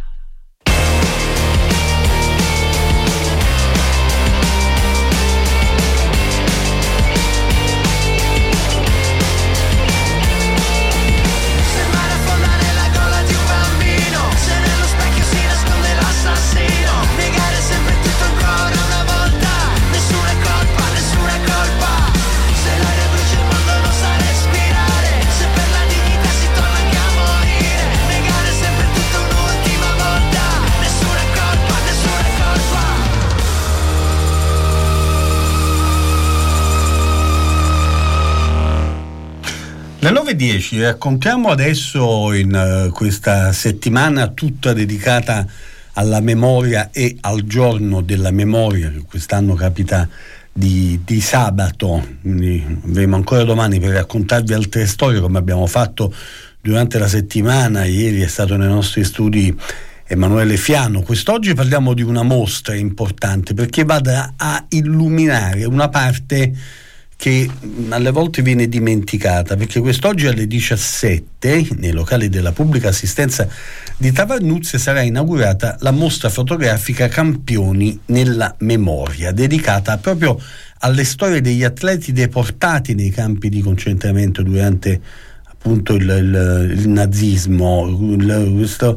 Le nove e dieci, raccontiamo adesso in uh, questa settimana tutta dedicata alla memoria e al giorno della memoria, che quest'anno capita di, di sabato. Quindi avremo ancora domani per raccontarvi altre storie, come abbiamo fatto durante la settimana. Ieri è stato nei nostri studi Emanuele Fiano. Quest'oggi parliamo di una mostra importante perché vada a illuminare una parte che alle volte viene dimenticata, perché quest'oggi alle diciassette nei locali della pubblica assistenza di Tavernuzze sarà inaugurata la mostra fotografica Campioni nella memoria, dedicata proprio alle storie degli atleti deportati nei campi di concentramento durante appunto il, il, il nazismo. Il, questo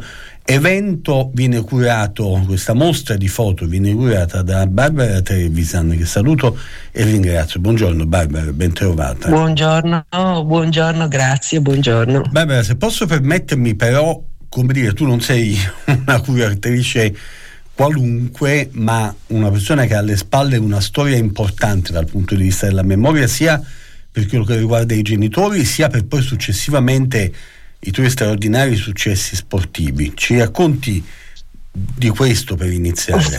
evento viene curato, questa mostra di foto viene curata da Barbara Trevisan, che saluto e ringrazio. Buongiorno Barbara, ben trovata. Buongiorno, buongiorno, grazie, buongiorno. Barbara, se posso permettermi però, come dire, tu non sei una curatrice qualunque, ma una persona che ha alle spalle una storia importante dal punto di vista della memoria, sia per quello che riguarda i genitori, sia per poi successivamente i tuoi straordinari successi sportivi. Ci racconti di questo per iniziare?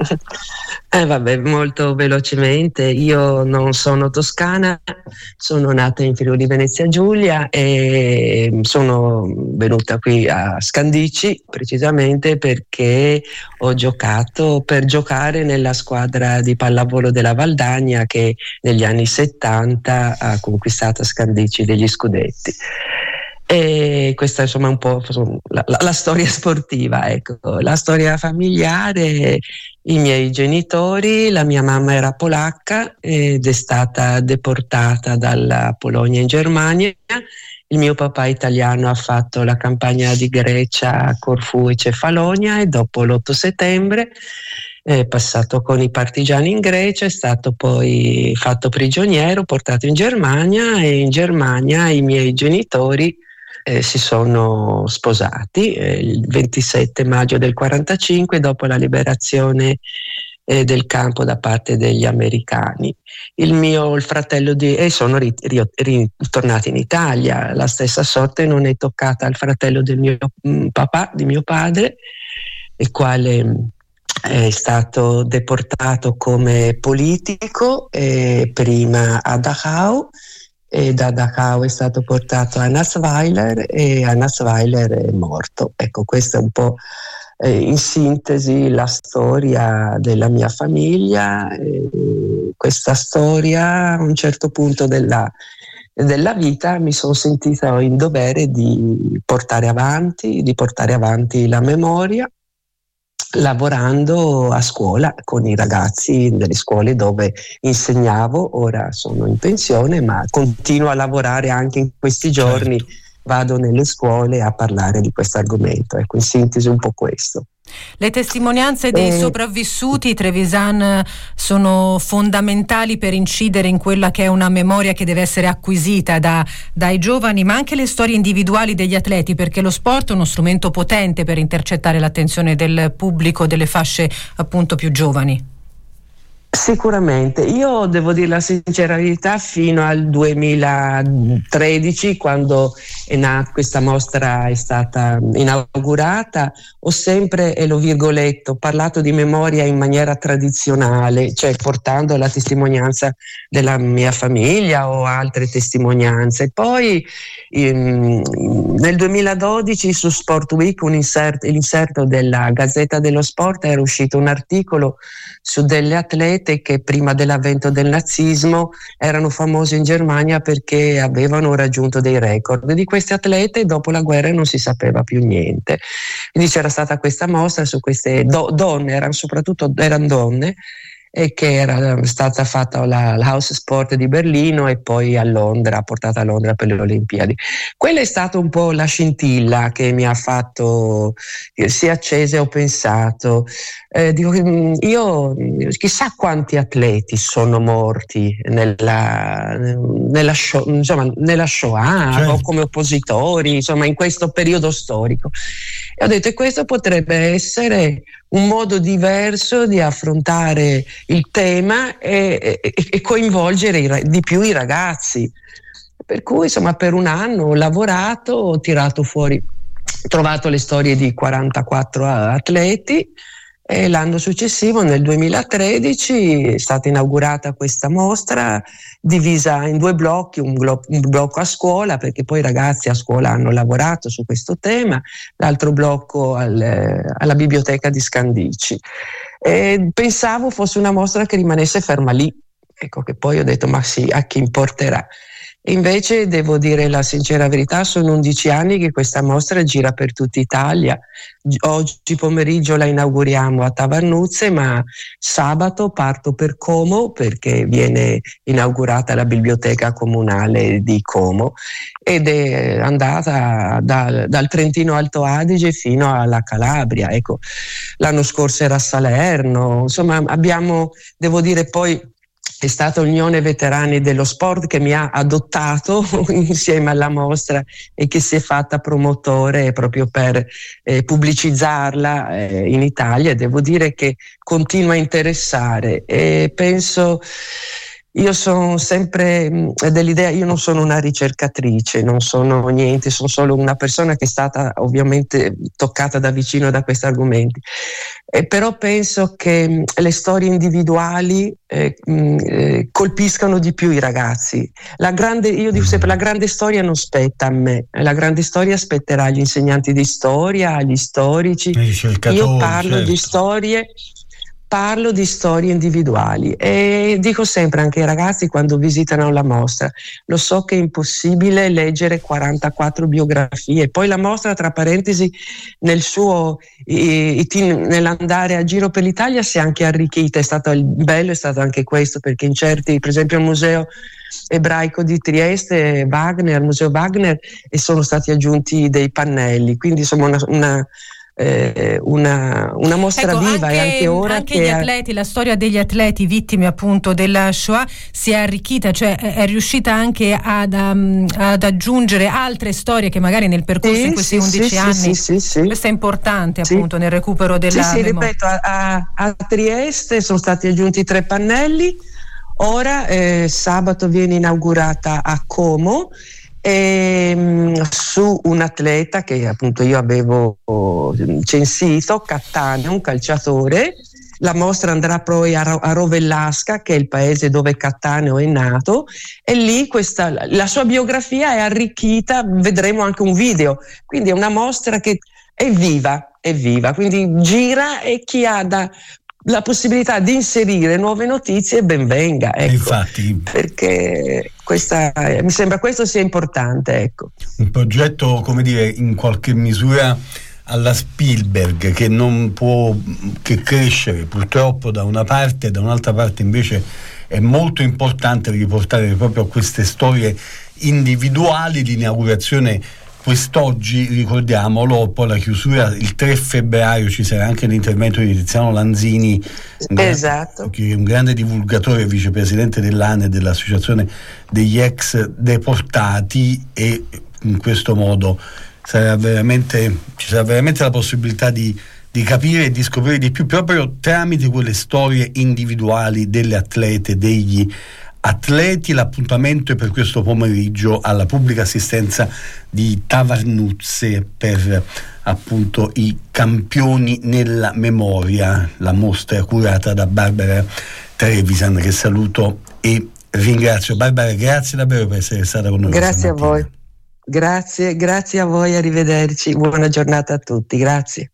eh vabbè, molto velocemente. Io non sono toscana, sono nata in Friuli Venezia Giulia e sono venuta qui a Scandicci precisamente perché ho giocato per giocare nella squadra di pallavolo della Valdagna che negli anni settanta ha conquistato a Scandicci degli scudetti. E questa insomma è un po' la, la, la storia sportiva, ecco. La storia familiare: i miei genitori, la mia mamma era polacca ed è stata deportata dalla Polonia in Germania. Il mio papà italiano ha fatto la campagna di Grecia, Corfù e Cefalonia, e dopo l'otto settembre è passato con i partigiani in Grecia, è stato poi fatto prigioniero, portato in Germania, e in Germania i miei genitori Eh, si sono sposati eh, il ventisette maggio del quarantacinque, dopo la liberazione eh, del campo da parte degli americani. Il mio il fratello di e eh, sono ri, ri, ritornati in Italia. La stessa sorte non è toccata al fratello del mio mh, papà, di mio padre, il quale mh, è stato deportato come politico eh, prima a Dachau, e da Dachau è stato portato a Nassweiler e a Nassweiler è morto. Ecco, questa è un po' eh, in sintesi la storia della mia famiglia. E questa storia, a un certo punto della, della vita, mi sono sentita in dovere di portare avanti, di portare avanti la memoria, lavorando a scuola con i ragazzi delle scuole dove insegnavo. Ora sono in pensione, ma continuo a lavorare anche in questi giorni. Certo. Vado nelle scuole a parlare di questo argomento. Ecco, in sintesi un po' questo. Le testimonianze dei eh. sopravvissuti, Trevisan, sono fondamentali per incidere in quella che è una memoria che deve essere acquisita da, dai giovani, ma anche le storie individuali degli atleti, perché lo sport è uno strumento potente per intercettare l'attenzione del pubblico, delle fasce appunto più giovani. Sicuramente, io devo dire la sincera verità, fino al duemilatredici, quando è nata questa mostra, è stata inaugurata, ho sempre, e lo virgoletto, parlato di memoria in maniera tradizionale, cioè portando la testimonianza della mia famiglia o altre testimonianze. Poi in, nel duemiladodici su Sport Week, un insert, l'inserto della Gazzetta dello Sport, era uscito un articolo su delle atlete che prima dell'avvento del nazismo erano famose in Germania perché avevano raggiunto dei record. Di queste atlete dopo la guerra non si sapeva più niente. Quindi c'era stata questa mostra su queste do- donne, erano soprattutto erano donne, e che era stata fatta la, la House Sport di Berlino e poi a Londra, portata a Londra per le Olimpiadi. Quella è stata un po' la scintilla che mi ha fatto, si è accesa e ho pensato, eh, dico, io chissà quanti atleti sono morti nella, nella, show, insomma, nella Shoah, certo, o come oppositori, insomma, in questo periodo storico. E ho detto, e questo potrebbe essere un modo diverso di affrontare il tema e, e, e coinvolgere i, di più i ragazzi. Per cui, insomma, per un anno ho lavorato, ho tirato fuori, trovato le storie di quarantaquattro atleti, e l'anno successivo, nel duemilatredici, è stata inaugurata questa mostra divisa in due blocchi, un, blo- un blocco a scuola, perché poi i ragazzi a scuola hanno lavorato su questo tema, l'altro blocco al, alla biblioteca di Scandicci. E pensavo fosse una mostra che rimanesse ferma lì, ecco, che poi ho detto ma sì, a chi importerà. Invece devo dire la sincera verità, sono undici anni che questa mostra gira per tutta Italia. Oggi pomeriggio la inauguriamo a Tavernuzze, ma sabato parto per Como perché viene inaugurata la biblioteca comunale di Como ed è andata da, dal Trentino Alto Adige fino alla Calabria. Ecco, l'anno scorso era a Salerno, insomma abbiamo, devo dire poi, è stata l'Unione Veterani dello Sport che mi ha adottato insieme alla mostra e che si è fatta promotore proprio per eh, pubblicizzarla eh, in Italia. Devo dire che continua a interessare e penso, io sono sempre mh, dell'idea, io non sono una ricercatrice, non sono niente, sono solo una persona che è stata ovviamente toccata da vicino da questi argomenti. Eh, però penso che mh, le storie individuali eh, mh, eh, colpiscano di più i ragazzi. La grande, io dico sempre, la grande storia non spetta a me, la grande storia spetterà agli insegnanti di storia, agli storici. Io parlo certo. di storie Parlo di storie individuali e dico sempre anche ai ragazzi quando visitano la mostra, lo so che è impossibile leggere quarantaquattro biografie, poi la mostra, tra parentesi, nel suo itin- nell'andare a giro per l'Italia si è anche arricchita, è stato il bello, è stato anche questo, perché in certi, per esempio al Museo Ebraico di Trieste, Wagner, al Museo Wagner, e sono stati aggiunti dei pannelli, quindi insomma una, una Eh, una, una mostra ecco, viva anche, e anche ora anche che gli ha... atleti, la storia degli atleti vittime appunto della Shoah si è arricchita, cioè è riuscita anche ad, um, ad aggiungere altre storie che magari nel percorso sì, in questi sì, undici sì, anni sì, sì, sì. questo è importante sì. appunto nel recupero della sì, sì, memoria. ripeto, a, a, a Trieste sono stati aggiunti tre pannelli, ora eh, sabato viene inaugurata a Como E, mh, su un atleta che appunto io avevo censito, Cattaneo, un calciatore. La mostra andrà poi a, a Rovellasca, che è il paese dove Cattaneo è nato, e lì questa, la sua biografia è arricchita, vedremo anche un video, quindi è una mostra che è viva, è viva, quindi gira, e chi ha da la possibilità di inserire nuove notizie ben venga, ecco. Infatti, perché questa, mi sembra questo sia importante, ecco. Un progetto, come dire, in qualche misura alla Spielberg, che non può che crescere purtroppo da una parte, da un'altra parte invece è molto importante riportare proprio a queste storie individuali. L'inaugurazione quest'oggi, ricordiamolo, poi la chiusura il tre febbraio ci sarà anche l'intervento di Tiziano Lanzini, esatto, che è un grande divulgatore, vicepresidente dell'A N E, dell'Associazione degli ex deportati, e in questo modo sarà veramente, ci sarà veramente la possibilità di, di di capire e di scoprire di più proprio tramite quelle storie individuali delle atlete, degli atleti. L'appuntamento è per questo pomeriggio alla pubblica assistenza di Tavarnuzze per appunto i campioni nella memoria, la mostra curata da Barbara Trevisan, che saluto e ringrazio. Barbara, grazie davvero per essere stata con noi. Grazie a voi, grazie, grazie a voi, arrivederci, buona giornata a tutti, grazie.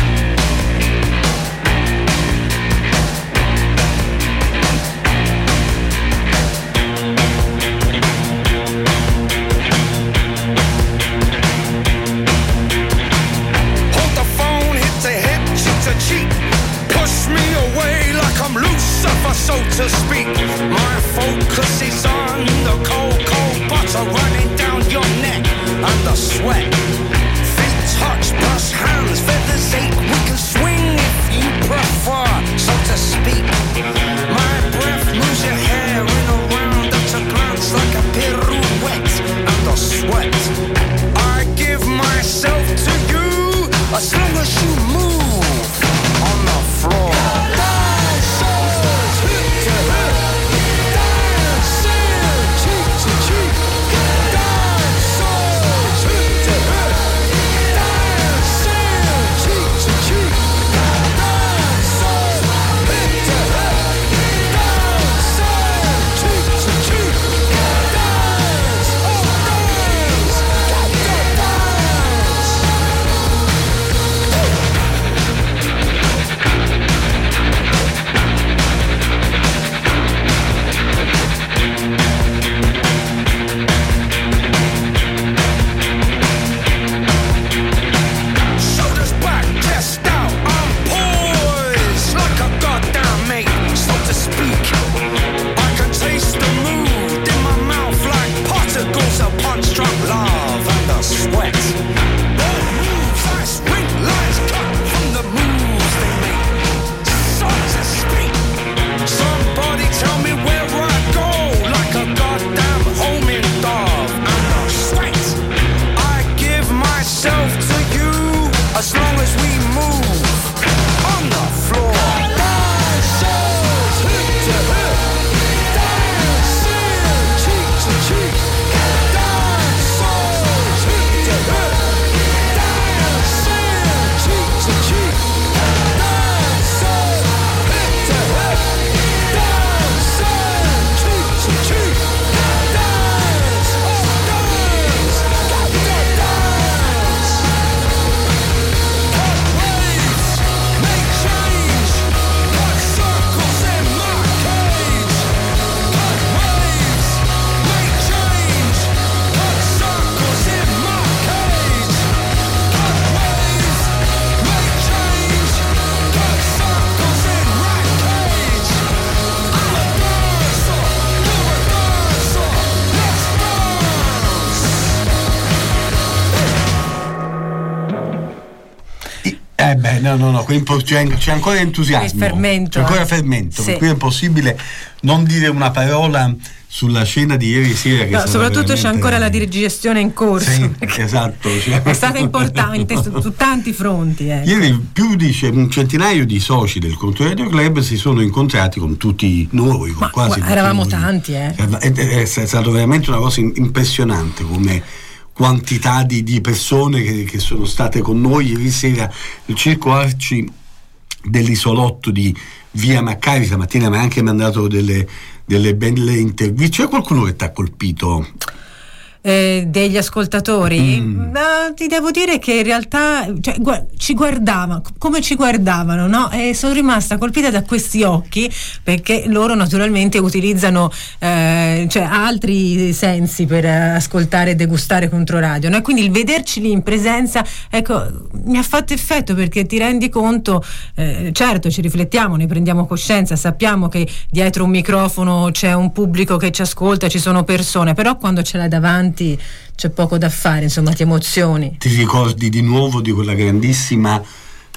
So to speak, my focus is on the cold, cold butter running down your neck and the sweat. Feet touch, plus hands, feathers ache. We can swing if you prefer, so to speak. My breath moves your hair in a round at a glance like a pirouette and the sweat. I give myself to you as long as you move on the floor. Eh beh, no, no, no, c'è, c'è ancora entusiasmo, fermento, c'è ancora eh. fermento, Sì. Per cui è impossibile non dire una parola sulla scena di ieri sera. Che No, è soprattutto veramente... c'è ancora la digestione in corso. Sì, esatto. Cioè... È stata importante su, su tanti fronti. Eh. Ieri più di un centinaio di soci del Controradio Club si sono incontrati con tutti noi, con Ma, quasi guarda, tutti eravamo noi. tanti, eh. È, è, è stato veramente una cosa impressionante come quantità di, di persone che, che sono state con noi ieri sera. Il Circo Arci dell'Isolotto di Via Maccari stamattina mi ha anche mandato delle, delle belle interviste. C'è qualcuno che ti ha colpito? Eh, degli ascoltatori? Mm. No, ti devo dire che in realtà cioè, gu- ci guardavano come ci guardavano, no? E sono rimasta colpita da questi occhi, perché loro naturalmente utilizzano eh, cioè, altri sensi per ascoltare e degustare Controradio, no? E quindi il vederci lì in presenza, ecco, mi ha fatto effetto, perché ti rendi conto, eh, certo ci riflettiamo, ne prendiamo coscienza, sappiamo che dietro un microfono c'è un pubblico che ci ascolta, ci sono persone, però quando ce l'hai davanti c'è poco da fare, insomma, ti emozioni. Ti ricordi di nuovo di quella grandissima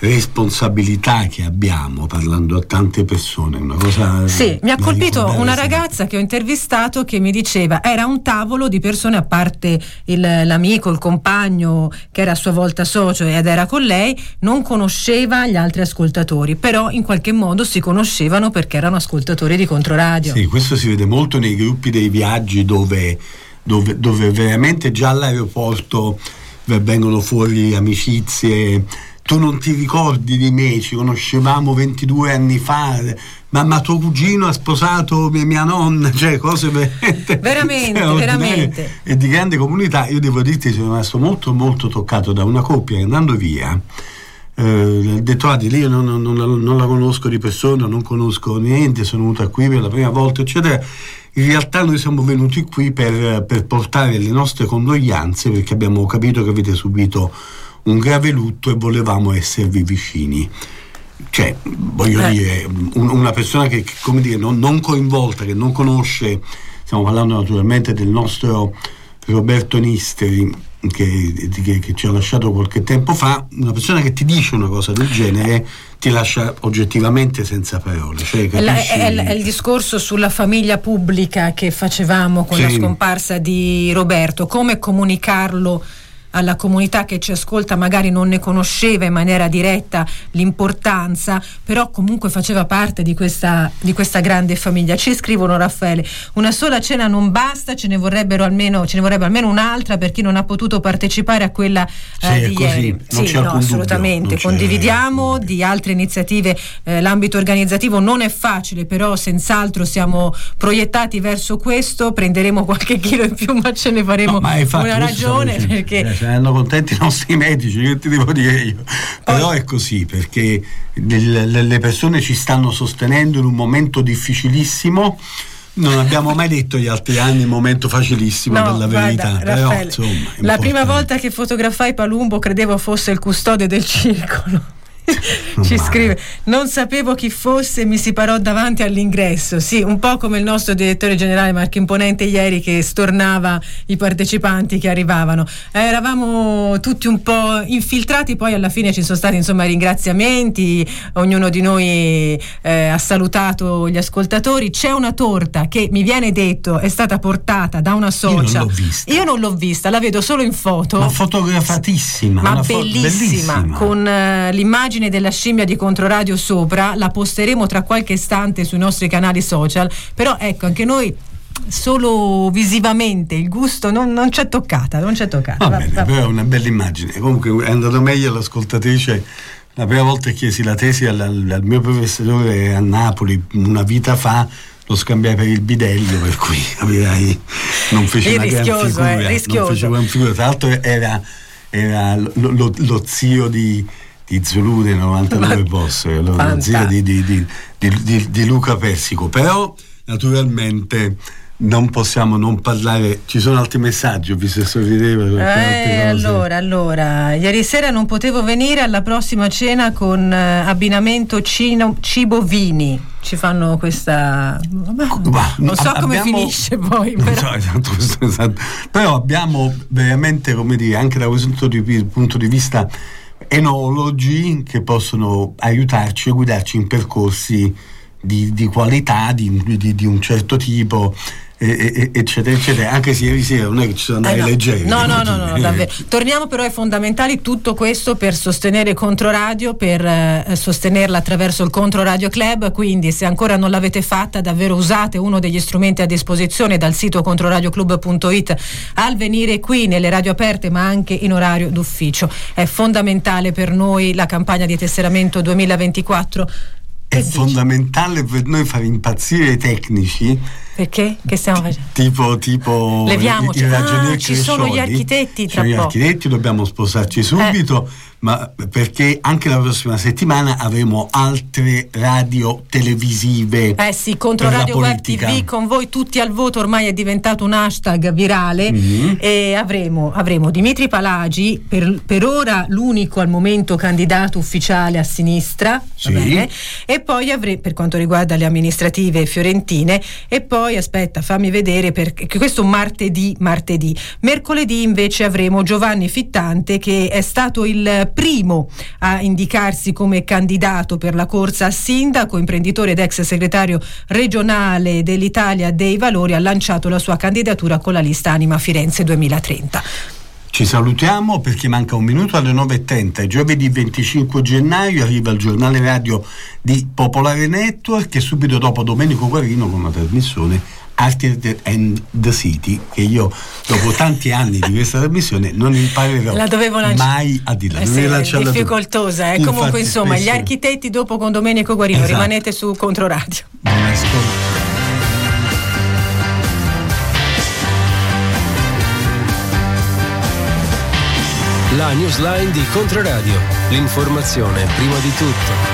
responsabilità che abbiamo parlando a tante persone, una cosa sì, mi ha colpito una sempre. ragazza che ho intervistato che mi diceva era un tavolo di persone, a parte il, l'amico, il compagno che era a sua volta socio ed era con lei, non conosceva gli altri ascoltatori, però in qualche modo si conoscevano perché erano ascoltatori di Controradio. Sì, questo si vede molto nei gruppi dei viaggi dove, dove, dove veramente già all'aeroporto vengono fuori amicizie. Tu non ti ricordi di me, ci conoscevamo ventidue anni fa, ma, ma tuo cugino ha sposato mia, mia nonna, cioè cose veramente veramente, veramente e di grande comunità. Io devo dirti, sono rimasto molto molto toccato da una coppia che andando via eh, ha detto ah, di lì io non, non, non, la, non la conosco di persona, non conosco niente, sono venuta qui per la prima volta eccetera. In realtà noi siamo venuti qui per, per portare le nostre condoglianze, perché abbiamo capito che avete subito un grave lutto e volevamo esservi vicini. Cioè, voglio eh. dire, un, una persona che, che come dire, non, non coinvolta, che non conosce, stiamo parlando naturalmente del nostro Roberto Nisteri, che, che, che ci ha lasciato qualche tempo fa, una persona che ti dice una cosa del genere ti lascia oggettivamente senza parole. Cioè, è, la, è, è il discorso sulla famiglia pubblica che facevamo con sì. la scomparsa di Roberto, come comunicarlo alla comunità che ci ascolta, magari non ne conosceva in maniera diretta l'importanza, però comunque faceva parte di questa, di questa grande famiglia. Ci scrivono, Raffaele, una sola cena non basta, ce ne vorrebbero almeno, ce ne vorrebbe almeno un'altra per chi non ha potuto partecipare a quella sì, eh, di così. ieri. Non sì, c'è no, assolutamente, dubbio, condividiamo di altre iniziative, eh, l'ambito organizzativo non è facile, però senz'altro siamo proiettati verso questo, prenderemo qualche chilo in più, ma ce ne faremo no, infatti, una ragione perché saranno contenti i nostri medici, che ti devo dire io, però è così, perché le, le persone ci stanno sostenendo in un momento difficilissimo. Non abbiamo mai detto gli altri anni un momento facilissimo, no, per la verità, guarda, però Raffaele, insomma, la prima volta che fotografai Palumbo credevo fosse il custode del circolo. Ci scrive, non sapevo chi fosse, mi si parò davanti all'ingresso. Sì, un po' come il nostro direttore generale Marco Imponente ieri, che stornava i partecipanti che arrivavano. Eh, eravamo tutti un po' infiltrati, poi alla fine ci sono stati insomma ringraziamenti, ognuno di noi eh, ha salutato gli ascoltatori. C'è una torta che mi viene detto è stata portata da una socia. Io non l'ho vista, Io non l'ho vista, la vedo solo in foto, ma fotografatissima, ma una bellissima, fo- bellissima, con uh, l'immagine della scimmia di Controradio sopra. La posteremo tra qualche istante sui nostri canali social, però ecco, anche noi solo visivamente il gusto non, non c'è toccata, non c'è toccata. Va va, bene, va. però è una bella immagine. Comunque è andato meglio l'ascoltatrice. La prima volta che chiesi la tesi al, al mio professore a Napoli una vita fa, lo scambiai per il bidello, per cui capirai, non fece è una gran figura, eh, rischioso. non fece una figura. Tra l'altro era, era lo, lo, lo zio di di Zulu dei novantanove Boss, lo, lo zio di, di, di, di, di Luca Persico. Però naturalmente non possiamo non parlare, ci sono altri messaggi, ho visto che sorrideva. Eh, allora, allora, ieri sera non potevo venire alla prossima cena con eh, abbinamento cino, cibo vini. Ci fanno questa, vabbè, Ma, non so abbiamo, come finisce poi, però. So, esatto, questo, esatto. Però abbiamo veramente, come dire, anche da questo punto di vista, enologi che possono aiutarci e guidarci in percorsi di, di qualità, di, di, di un certo tipo, e, e, eccetera eccetera. Anche se ieri sera non è che ci sono andati eh no. leggeri, no no no, no, no davvero. Torniamo però ai fondamentali, tutto questo per sostenere Controradio, per eh, sostenerla attraverso il Controradio Club. Quindi se ancora non l'avete fatta, davvero usate uno degli strumenti a disposizione dal sito controradioclub punto it al venire qui nelle radio aperte, ma anche in orario d'ufficio. È fondamentale per noi la campagna di tesseramento duemilaventiquattro. È fondamentale per noi fare impazzire i tecnici. Perché? Che stiamo facendo? Tipo, tipo Leviamoci. il ragionier ah, ci sono gli architetti tra cioè, poco. Gli architetti dobbiamo spostarci subito, eh. ma perché anche la prossima settimana avremo altre radio televisive. Eh sì, Controradio Web T V con voi tutti al voto, ormai è diventato un hashtag virale. Mm-hmm. E avremo, avremo Dimitri Palagi, per, per ora l'unico al momento candidato ufficiale a sinistra, sì. va bene? E poi avremo, per quanto riguarda le amministrative fiorentine, e poi poi aspetta, fammi vedere, perché questo martedì, martedì. Mercoledì invece avremo Giovanni Fittante, che è stato il primo a indicarsi come candidato per la corsa a sindaco, imprenditore ed ex segretario regionale dell'Italia dei Valori, ha lanciato la sua candidatura con la lista Anima Firenze duemilatrenta. Ci salutiamo perché manca un minuto alle nove e trenta. Giovedì venticinque gennaio arriva il giornale radio di Popolare Network e subito dopo Domenico Guarino con la trasmissione Arted and the City, che io dopo tanti anni di questa trasmissione non imparerò la dovevo lancia- mai a dirla. Eh sì, è difficoltosa, eh. Comunque insomma spesso... gli architetti dopo con Domenico Guarino, esatto. Rimanete su Controradio. Buon ascolto. La newsline di Controradio, l'informazione prima di tutto.